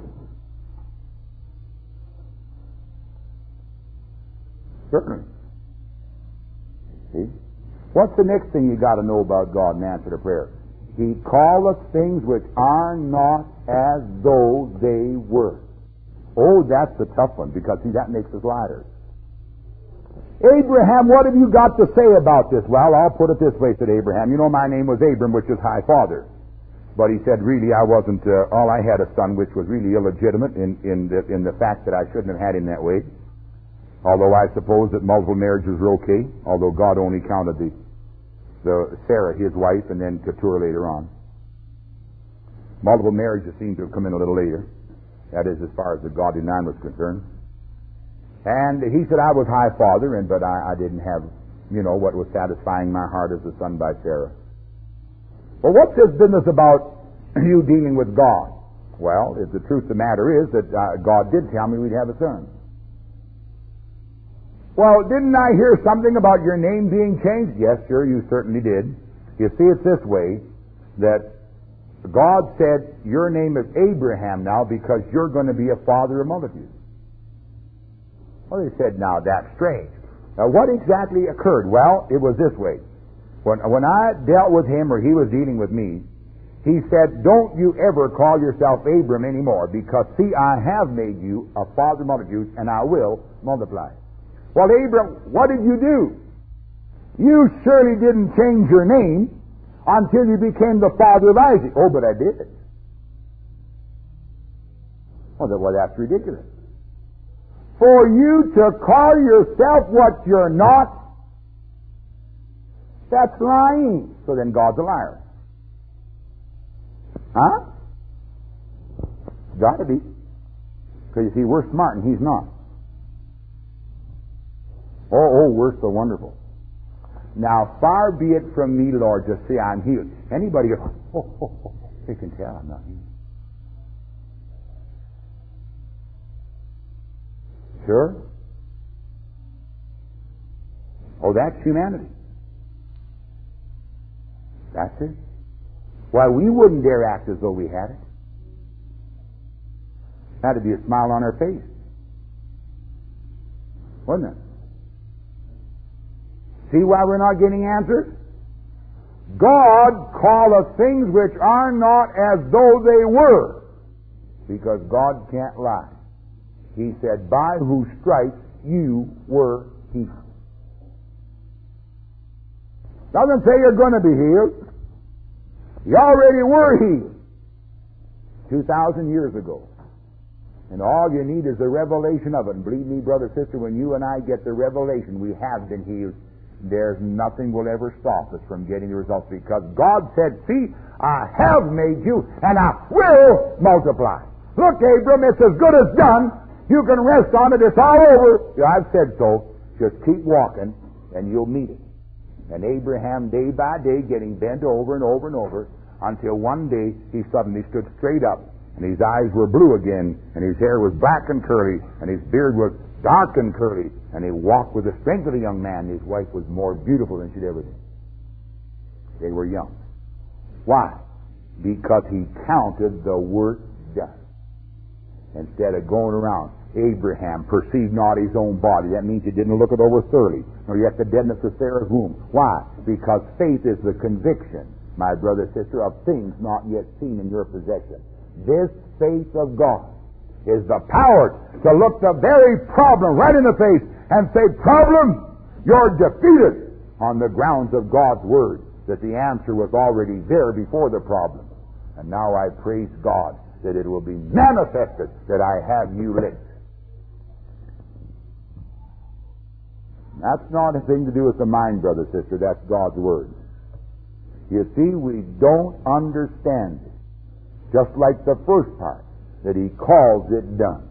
Certainly. See? What's the next thing you got to know about God in answer to prayer? He calleth things which are not as though they were. Oh, that's a tough one, because see, that makes us liars. Abraham, what have you got to say about this? Well, I'll put it this way, said Abraham. You know, my name was Abram, which is High Father. But he said, really, I wasn't, all I had a son, which was really illegitimate in the fact that I shouldn't have had him that way. Although I suppose that multiple marriages were okay, although God only counted the Sarah, his wife, and then Keturah later on. Multiple marriages seem to have come in a little later. That is, as far as the godly man was concerned. And he said, I was High Father, but I didn't have what was satisfying my heart as a son by Sarah. Well, what's this business about you dealing with God? Well, the truth of the matter is that God did tell me we'd have a son. Well, didn't I hear something about your name being changed? Yes, sure, you certainly did. You see, it's this way, that God said, your name is Abraham now because you're going to be a father of multitudes. Well, they said, now that's strange. Now, what exactly occurred? Well, it was this way. When I dealt with him, or he was dealing with me, he said, don't you ever call yourself Abram anymore, because, see, I have made you a father of multitudes, and I will multiply. Well, Abram, what did you do? You surely didn't change your name until you became the father of Isaac. Oh, but I did. Well, that's ridiculous. For you to call yourself what you're not, that's lying. So then God's a liar. Huh? Got to be. Because you see, we're smart and he's not. Oh, we're so wonderful. Now, far be it from me, Lord, to say I'm healed. Anybody goes, they can tell I'm not healed. Sure? Oh, that's humanity. That's it. Why, we wouldn't dare act as though we had it. That'd be a smile on our face. Wouldn't it? See why we're not getting answers? God calleth things which are not as though they were, because God can't lie. He said, by whose stripes you were healed. Doesn't say you're going to be healed. You already were healed 2,000 years ago. And all you need is the revelation of it. And believe me, brother, sister, when you and I get the revelation we have been healed, there's nothing will ever stop us from getting the results, because God said, see, I have made you and I will multiply. Look, Abram, it's as good as done. You can rest on it. It's all over. Yeah, I've said so. Just keep walking and you'll meet it. And Abraham, day by day, getting bent over and over and over, until one day he suddenly stood straight up, and his eyes were blue again, and his hair was black and curly, and his beard was dark and curly, and he walked with the strength of a young man. His wife was more beautiful than she'd ever been. They were young. Why? Because he counted the work done. Instead of going around, Abraham perceived not his own body. That means he didn't look it over thoroughly, nor yet the deadness of Sarah's womb. Why? Because faith is the conviction, my brother, sister, of things not yet seen in your possession. This faith of God is the power to look the very problem right in the face and say, problem, you're defeated, on the grounds of God's Word, that the answer was already there before the problem. And now I praise God that it will be manifested that I have you licked. That's not a thing to do with the mind, brother, sister. That's God's Word. You see, we don't understand it. Just like the first part, that He calls it done.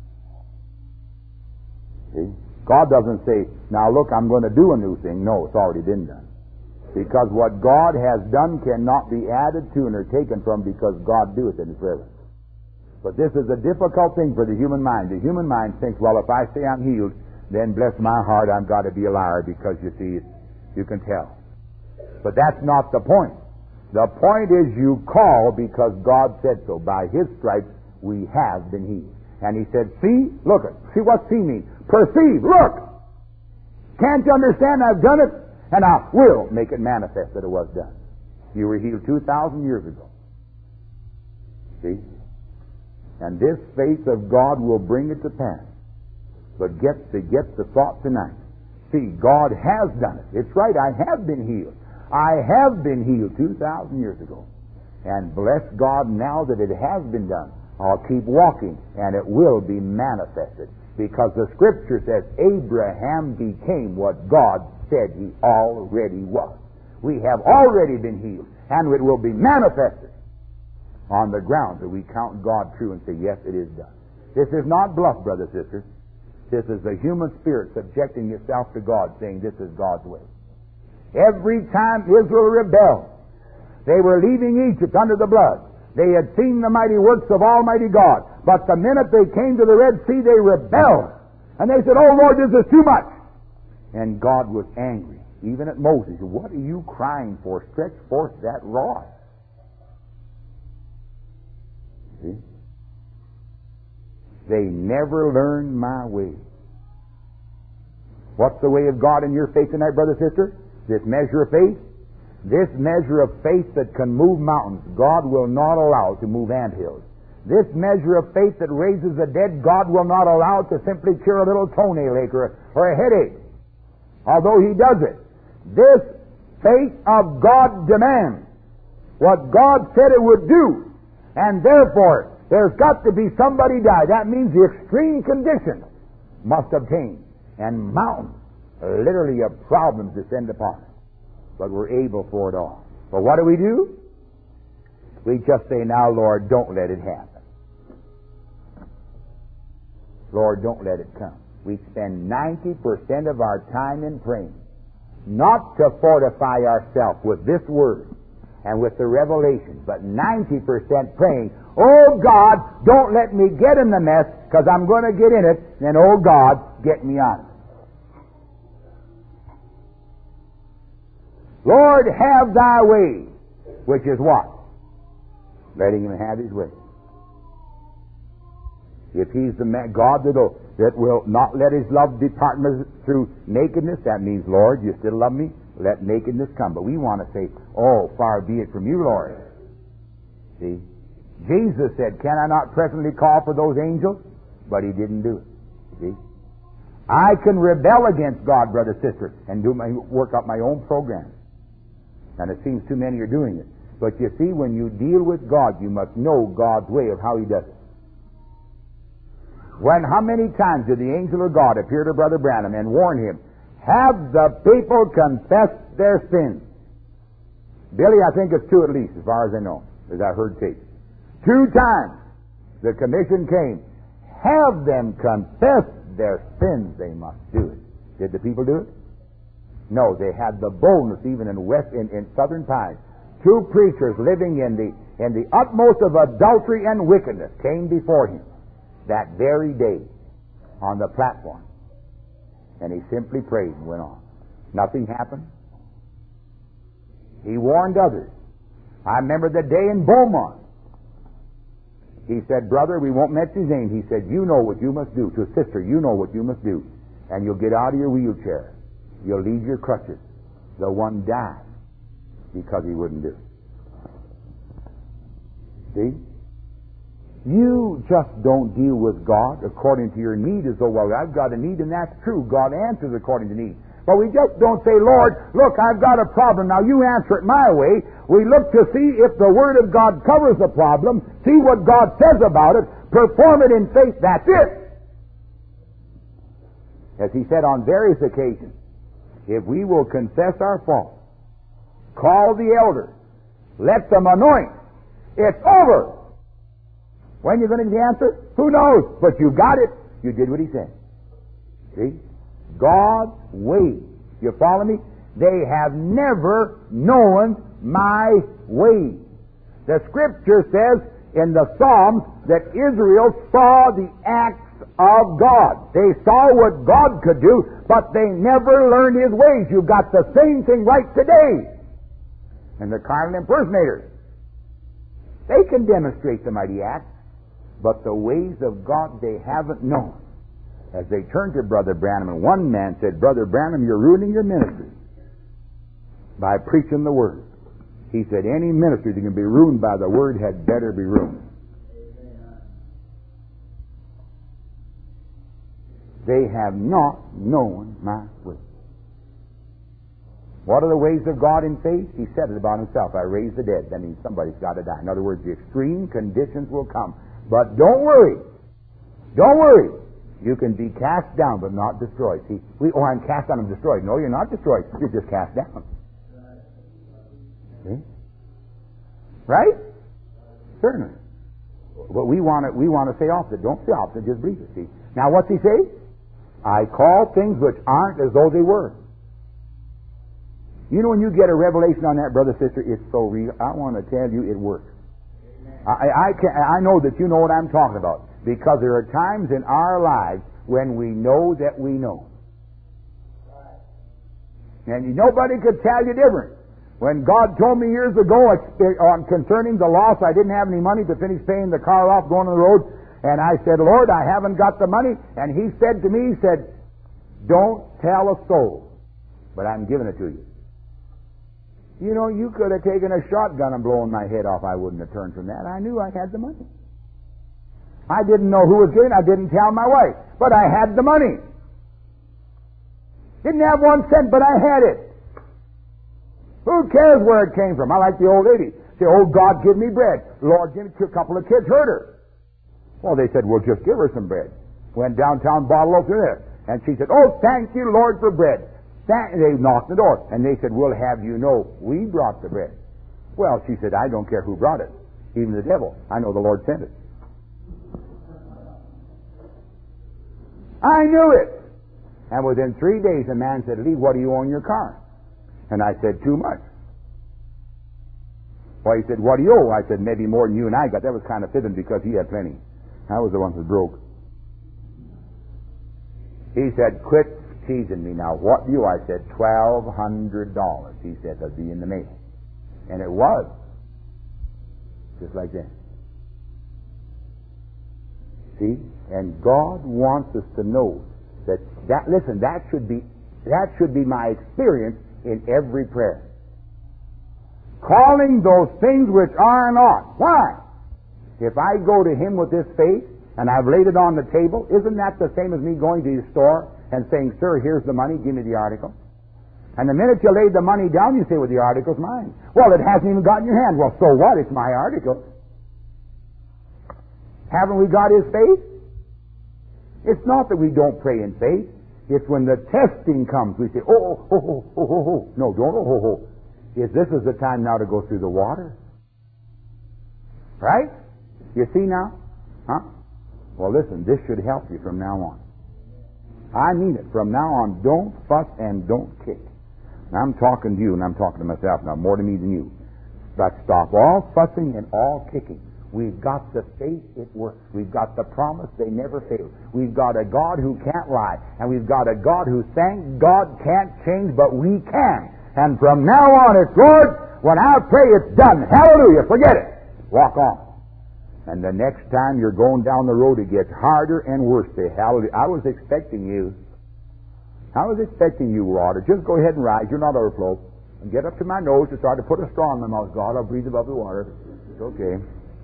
See? God doesn't say, now look, I'm going to do a new thing. No, it's already been done. Because what God has done cannot be added to nor taken from, because God doeth it forever. But this is a difficult thing for the human mind. The human mind thinks, well, if I say I'm healed, then bless my heart, I've got to be a liar, because you see, you can tell. But that's not the point. The point is you call because God said so. By His stripes we have been healed. And He said, see, look it. See what see means? Perceive, look. Can't you understand? I've done it, and I will make it manifest that it was done. You were healed 2,000 years ago. See? And this faith of God will bring it to pass. But get the thought tonight. See, God has done it. It's right, I have been healed. I have been healed 2,000 years ago. And bless God, now that it has been done, I'll keep walking, and it will be manifested. Because the Scripture says, Abraham became what God said he already was. We have already been healed, and it will be manifested on the ground that we count God true and say, yes, it is done. This is not bluff, brother, sister. This is the human spirit subjecting itself to God, saying this is God's way. Every time Israel rebelled, they were leaving Egypt under the blood. They had seen the mighty works of Almighty God. But the minute they came to the Red Sea, they rebelled. And they said, "Oh Lord, this is too much." And God was angry, even at Moses. "What are you crying for? Stretch forth that rod." See? They never learned my way. What's the way of God in your faith tonight, brother, sister? This measure of faith? This measure of faith that can move mountains, God will not allow to move anthills. This measure of faith that raises the dead, God will not allow to simply cure a little toenail ache or a headache, although He does it. This faith of God demands what God said it would do, and therefore there's got to be somebody die. That means the extreme condition must obtain, and mountains, literally of problems, descend upon us. But we're able for it all. But what do? We just say, "Now, Lord, don't let it happen. Lord, don't let it come." We spend 90% of our time in praying, not to fortify ourselves with this word and with the revelation, but 90% praying, "Oh God, don't let me get in the mess, because I'm going to get in it, and oh God, get me out of it. Lord, have thy way," which is what? Letting Him have His way. If He's the God that will not let His love depart through nakedness, that means, "Lord, you still love me? Let nakedness come." But we want to say, "Oh, far be it from you, Lord." See? Jesus said, "Can I not presently call for those angels?" But He didn't do it. See? I can rebel against God, brother, sister, and work up my own program. And it seems too many are doing it. But you see, when you deal with God, you must know God's way of how He does it. How many times did the angel of God appear to Brother Branham and warn him, "Have the people confess their sins"? Billy, I think it's 2 at least, as far as I know, as I heard tape. 2 times the commission came. Have them confess their sins. They must do it. Did the people do it? No, they had the boldness, even in southern Pines. 2 preachers living in the utmost of adultery and wickedness came before him that very day on the platform. And he simply prayed and went on. Nothing happened. He warned others. I remember the day in Beaumont. He said, "Brother, we won't mention his name." He said, "You know what you must do." To a sister, "You know what you must do. And you'll get out of your wheelchair. You'll leave your crutches." The one died because he wouldn't do it. See? You just don't deal with God according to your need as though, "Well, I've got a need," and that's true. God answers according to need. But we just don't say, "Lord, look, I've got a problem. Now you answer it my way." We look to see if the Word of God covers the problem, see what God says about it, perform it in faith. That's it. As He said on various occasions, if we will confess our fault, call the elders, let them anoint, it's over. When you're going to get the answer, who knows? But you got it. You did what He said. See? God's way. You follow me? They have never known my way. The Scripture says in the Psalms that Israel saw the acts of God. They saw what God could do, but they never learned His ways. You've got the same thing right today. And the carnal impersonators, they can demonstrate the mighty acts, but the ways of God they haven't known. As they turned to Brother Branham, and one man said, "Brother Branham, you're ruining your ministry by preaching the Word." He said, "Any ministry that can be ruined by the Word had better be ruined." They have not known my way. What are the ways of God in faith? He said it about Himself. "I raise the dead." That means somebody's got to die. In other words, the extreme conditions will come. But don't worry. Don't worry. You can be cast down but not destroyed. See, I'm cast down and destroyed. No, you're not destroyed. You're just cast down. See? Right? Certainly. But we want to say opposite. Don't say opposite, just believe it. See? Now what's He say? I call things which aren't as though they were. You know, when you get a revelation on that, brother, sister, it's so real. I want to tell you, it works. I know that you know what I'm talking about, because there are times in our lives when we know that we know. And nobody could tell you different. When God told me years ago concerning the loss, I didn't have any money to finish paying the car off going on the road, and I said, Lord, I haven't got the money. And He said to me, He said, don't tell a soul, but I'm giving it to you. You know, you could have taken a shotgun and blown my head off. I wouldn't have turned from that. I knew I had the money. I didn't know who was giving it. I didn't tell my wife. But I had the money. Didn't have 1 cent, but I had it. Who cares where it came from? I like the old lady. Say, oh, God, give me bread. Lord, give me a couple of kids hurt her. Well, they said, well, just give her some bread. Went downtown, bottle opened there. And she said, oh, thank you, Lord, for bread. They knocked the door, and they said, we'll have you know, we brought the bread. Well, she said, I don't care who brought it, even the devil. I know the Lord sent it. I knew it. And within 3 days, a man said, Lee, what do you owe in your car? And I said, too much. Well, he said, what do you owe? I said, maybe more than you and I got. That was kind of fitting because he had plenty. I was the one who broke. He said, quit teasing me now. What do you? I said, $1,200. He said, it'll be in the mail. And it was. Just like that. See? And God wants us to know that listen, that should be my experience in every prayer. Calling those things which are not. Why? If I go to Him with this faith, and I've laid it on the table, isn't that the same as me going to the store and saying, sir, here's the money, give me the article? And the minute you lay the money down, you say, well, the article's mine. Well, it hasn't even got in your hand. Well, so what? It's my article. Haven't we got His faith? It's not that we don't pray in faith. It's when the testing comes, we say, oh. No, don't oh. This is the time now to go through the water. Right? You see now? Huh? Well, listen, this should help you from now on. I mean it. From now on, don't fuss and don't kick. Now, I'm talking to you, and I'm talking to myself now, more to me than you. But stop all fussing and all kicking. We've got the faith, it works. We've got the promise, they never fail. We've got a God who can't lie. And we've got a God who, thank God, can't change, but we can. And from now on, it's, Lord, when I pray, it's done. Hallelujah. Forget it. Walk on. And the next time you're going down the road, it gets harder and worse. Say, hallelujah. I was expecting you. Water. Just go ahead and rise. You're not overflow. And get up to my nose to try to put a straw in my mouth. God, I'll breathe above the water. It's okay.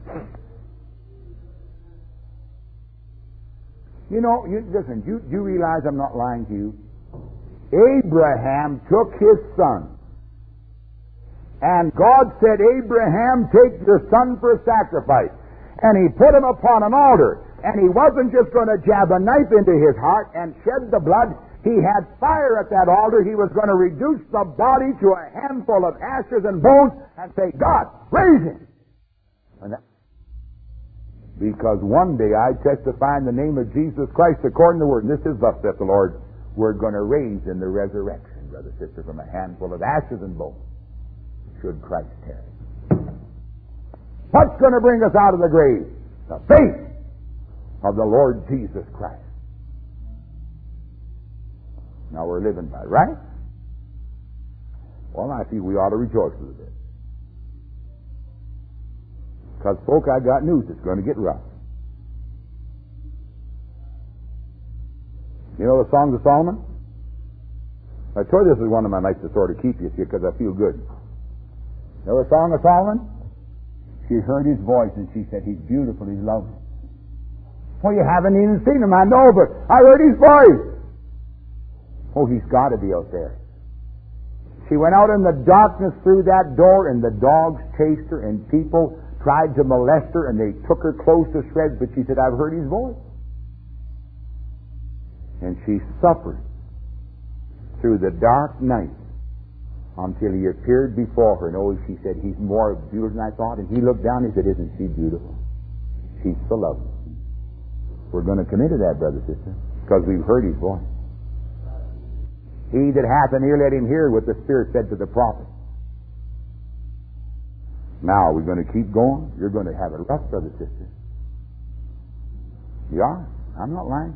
You know, listen, do you realize I'm not lying to you? Abraham took his son. And God said, Abraham, take your son for a sacrifice. And He put him upon an altar. And He wasn't just going to jab a knife into his heart and shed the blood. He had fire at that altar. He was going to reduce the body to a handful of ashes and bones and say, God, raise him. Because one day I testify in the name of Jesus Christ according to the Word. And this is thus saith the Lord, we're going to raise in the resurrection, brother, sister, from a handful of ashes and bones, should Christ tarry. What's going to bring us out of the grave? The faith of the Lord Jesus Christ. Now we're living by it, right? Well, I feel we ought to rejoice a little bit. Because, folk, I got news. It's going to get rough. You know the Songs of Solomon? I told you this is one of my nights to sort of keep you because I feel good. You know the Song of Solomon? She heard his voice and she said, he's beautiful, he's lovely. Well, you haven't even seen him, I know, but I heard his voice. Oh, he's got to be out there. She went out in the darkness through that door, and the dogs chased her, and people tried to molest her, and they took her clothes to shreds, but she said, I've heard his voice. And she suffered through the dark night until he appeared before her. And oh, she said, he's more beautiful than I thought. And he looked down and he said, isn't she beautiful? She's so lovely. We're going to commit to that, brother, sister. Because we've heard His voice. He that hath an ear, let him hear what the Spirit said to the prophet. Now, we're going to keep going. You're going to have it rough, brother, sister. You are. I'm not lying.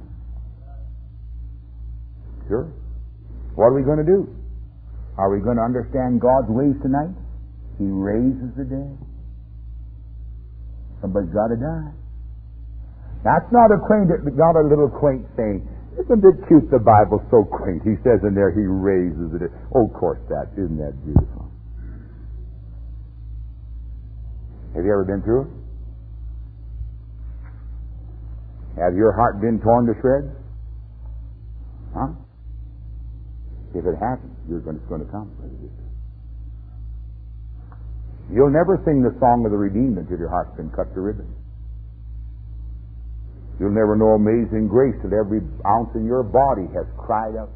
Sure. What are we going to do? Are we going to understand God's ways tonight? He raises the dead. Somebody's got to die. That's not not a little quaint saying. Isn't it cute? The Bible's so quaint. He says in there, He raises the dead. Oh, of course isn't that beautiful? Have you ever been through it? Have your heart been torn to shreds? Huh? If it hasn't, it's going to come. You'll never sing the song of the redeemed until your heart's been cut to ribbons. You'll never know amazing grace till every ounce in your body has cried out.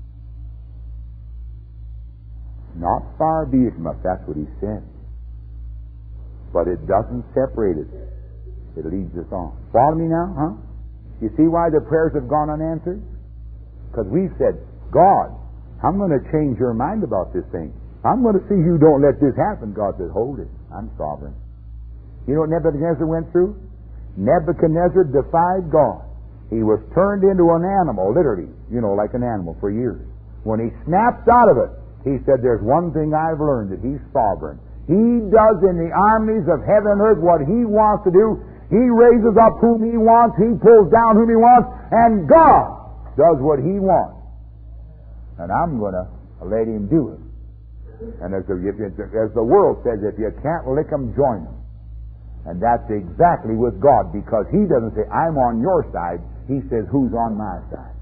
Not far be it from us, that's what He said. But it doesn't separate us. It leads us on. Follow me now, huh? You see why the prayers have gone unanswered? Because we said, God, I'm going to change your mind about this thing. I'm going to see you don't let this happen. God said, hold it. I'm sovereign. You know what Nebuchadnezzar went through? Nebuchadnezzar defied God. He was turned into an animal, literally, like an animal for years. When he snapped out of it, he said, there's one thing I've learned, that He's sovereign. He does in the armies of heaven and earth what He wants to do. He raises up whom He wants. He pulls down whom He wants. And God does what He wants. And I'm going to let Him do it. And as the world says, if you can't lick 'em, join 'em. And that's exactly with God, because He doesn't say, I'm on your side. He says, who's on my side?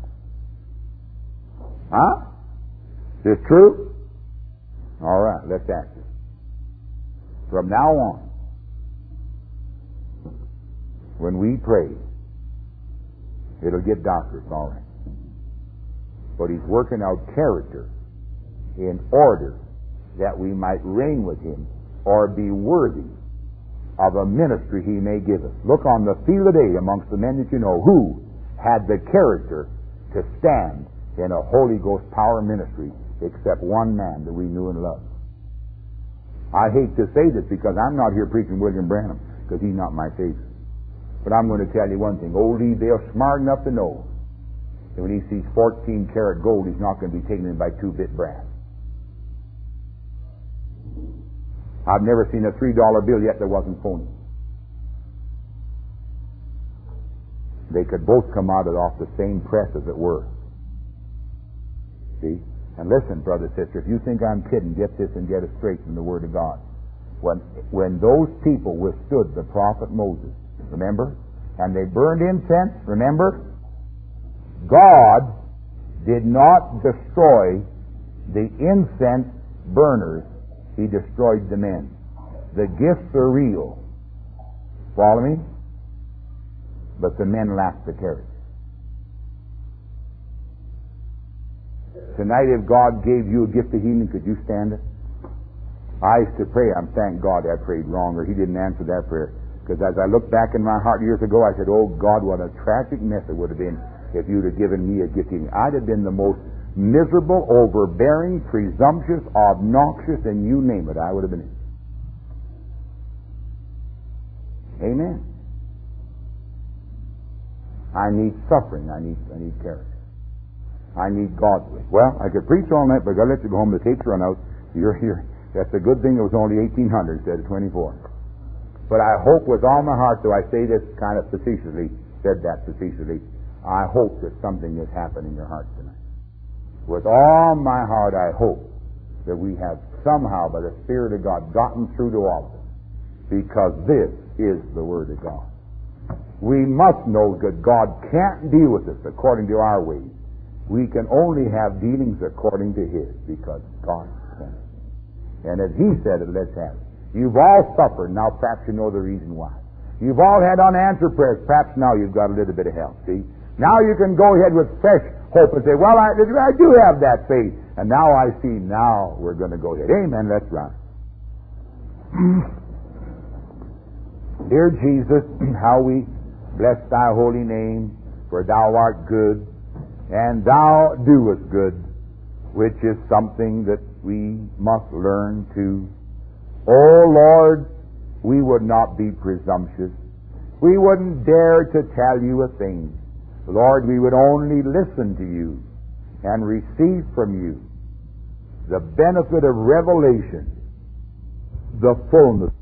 Huh? Is this true? All right, let's ask it. From now on, when we pray, it'll get darker, it's all right. But He's working out character in order that we might reign with Him or be worthy of a ministry He may give us. Look on the field of day amongst the men that you know who had the character to stand in a Holy Ghost power ministry, except one man that we knew and loved. I hate to say this because I'm not here preaching William Branham, because he's not my favorite. But I'm going to tell you one thing. Old Eve's smart enough to know that when he sees 14-karat gold, he's not going to be taken in by 2-bit brass. I've never seen a $3 bill yet that wasn't phony. They could both come out off the same press, as it were. See? And listen, brother, sister, if you think I'm kidding, get this and get it straight from the Word of God. When those people withstood the prophet Moses, remember? And they burned incense, remember? God did not destroy the incense burners. He destroyed the men. The gifts are real. Follow me? But the men lacked the character. Tonight, if God gave you a gift of healing, could you stand it? I used to pray. Thank God I prayed wrong, or He didn't answer that prayer. Because as I look back in my heart years ago, I said, oh God, what a tragic mess it would have been if you'd have given me a gift of healing. I'd have been the most miserable, overbearing, presumptuous, obnoxious, and you name it, I would have been it. Amen. I need suffering. I need character. I need God's way. Well, I could preach all night, but I've got to let you go home. The tapes run out. You're here. That's a good thing it was only 1,800 instead of 24. But I hope with all my heart, though I say this kind of facetiously, said that facetiously, I hope that something has happened in your heart tonight. With all my heart, I hope that we have somehow, by the Spirit of God, gotten through to all of it. Because this is the Word of God. We must know that God can't deal with us according to our ways. We can only have dealings according to His, because God can. And if He said it, let's have it. You've all suffered, now perhaps you know the reason why. You've all had unanswered prayers, perhaps now you've got a little bit of help, see? Now you can go ahead with fresh hope and say, well, I do have that faith. And now I see, now we're going to go ahead. Amen, let's run. Dear Jesus, how we bless Thy holy name, for Thou art good, and thou doest good, which is something that we must learn to. Oh Lord, we would not be presumptuous. We wouldn't dare to tell you a thing. Lord, we would only listen to you and receive from you the benefit of revelation, the fullness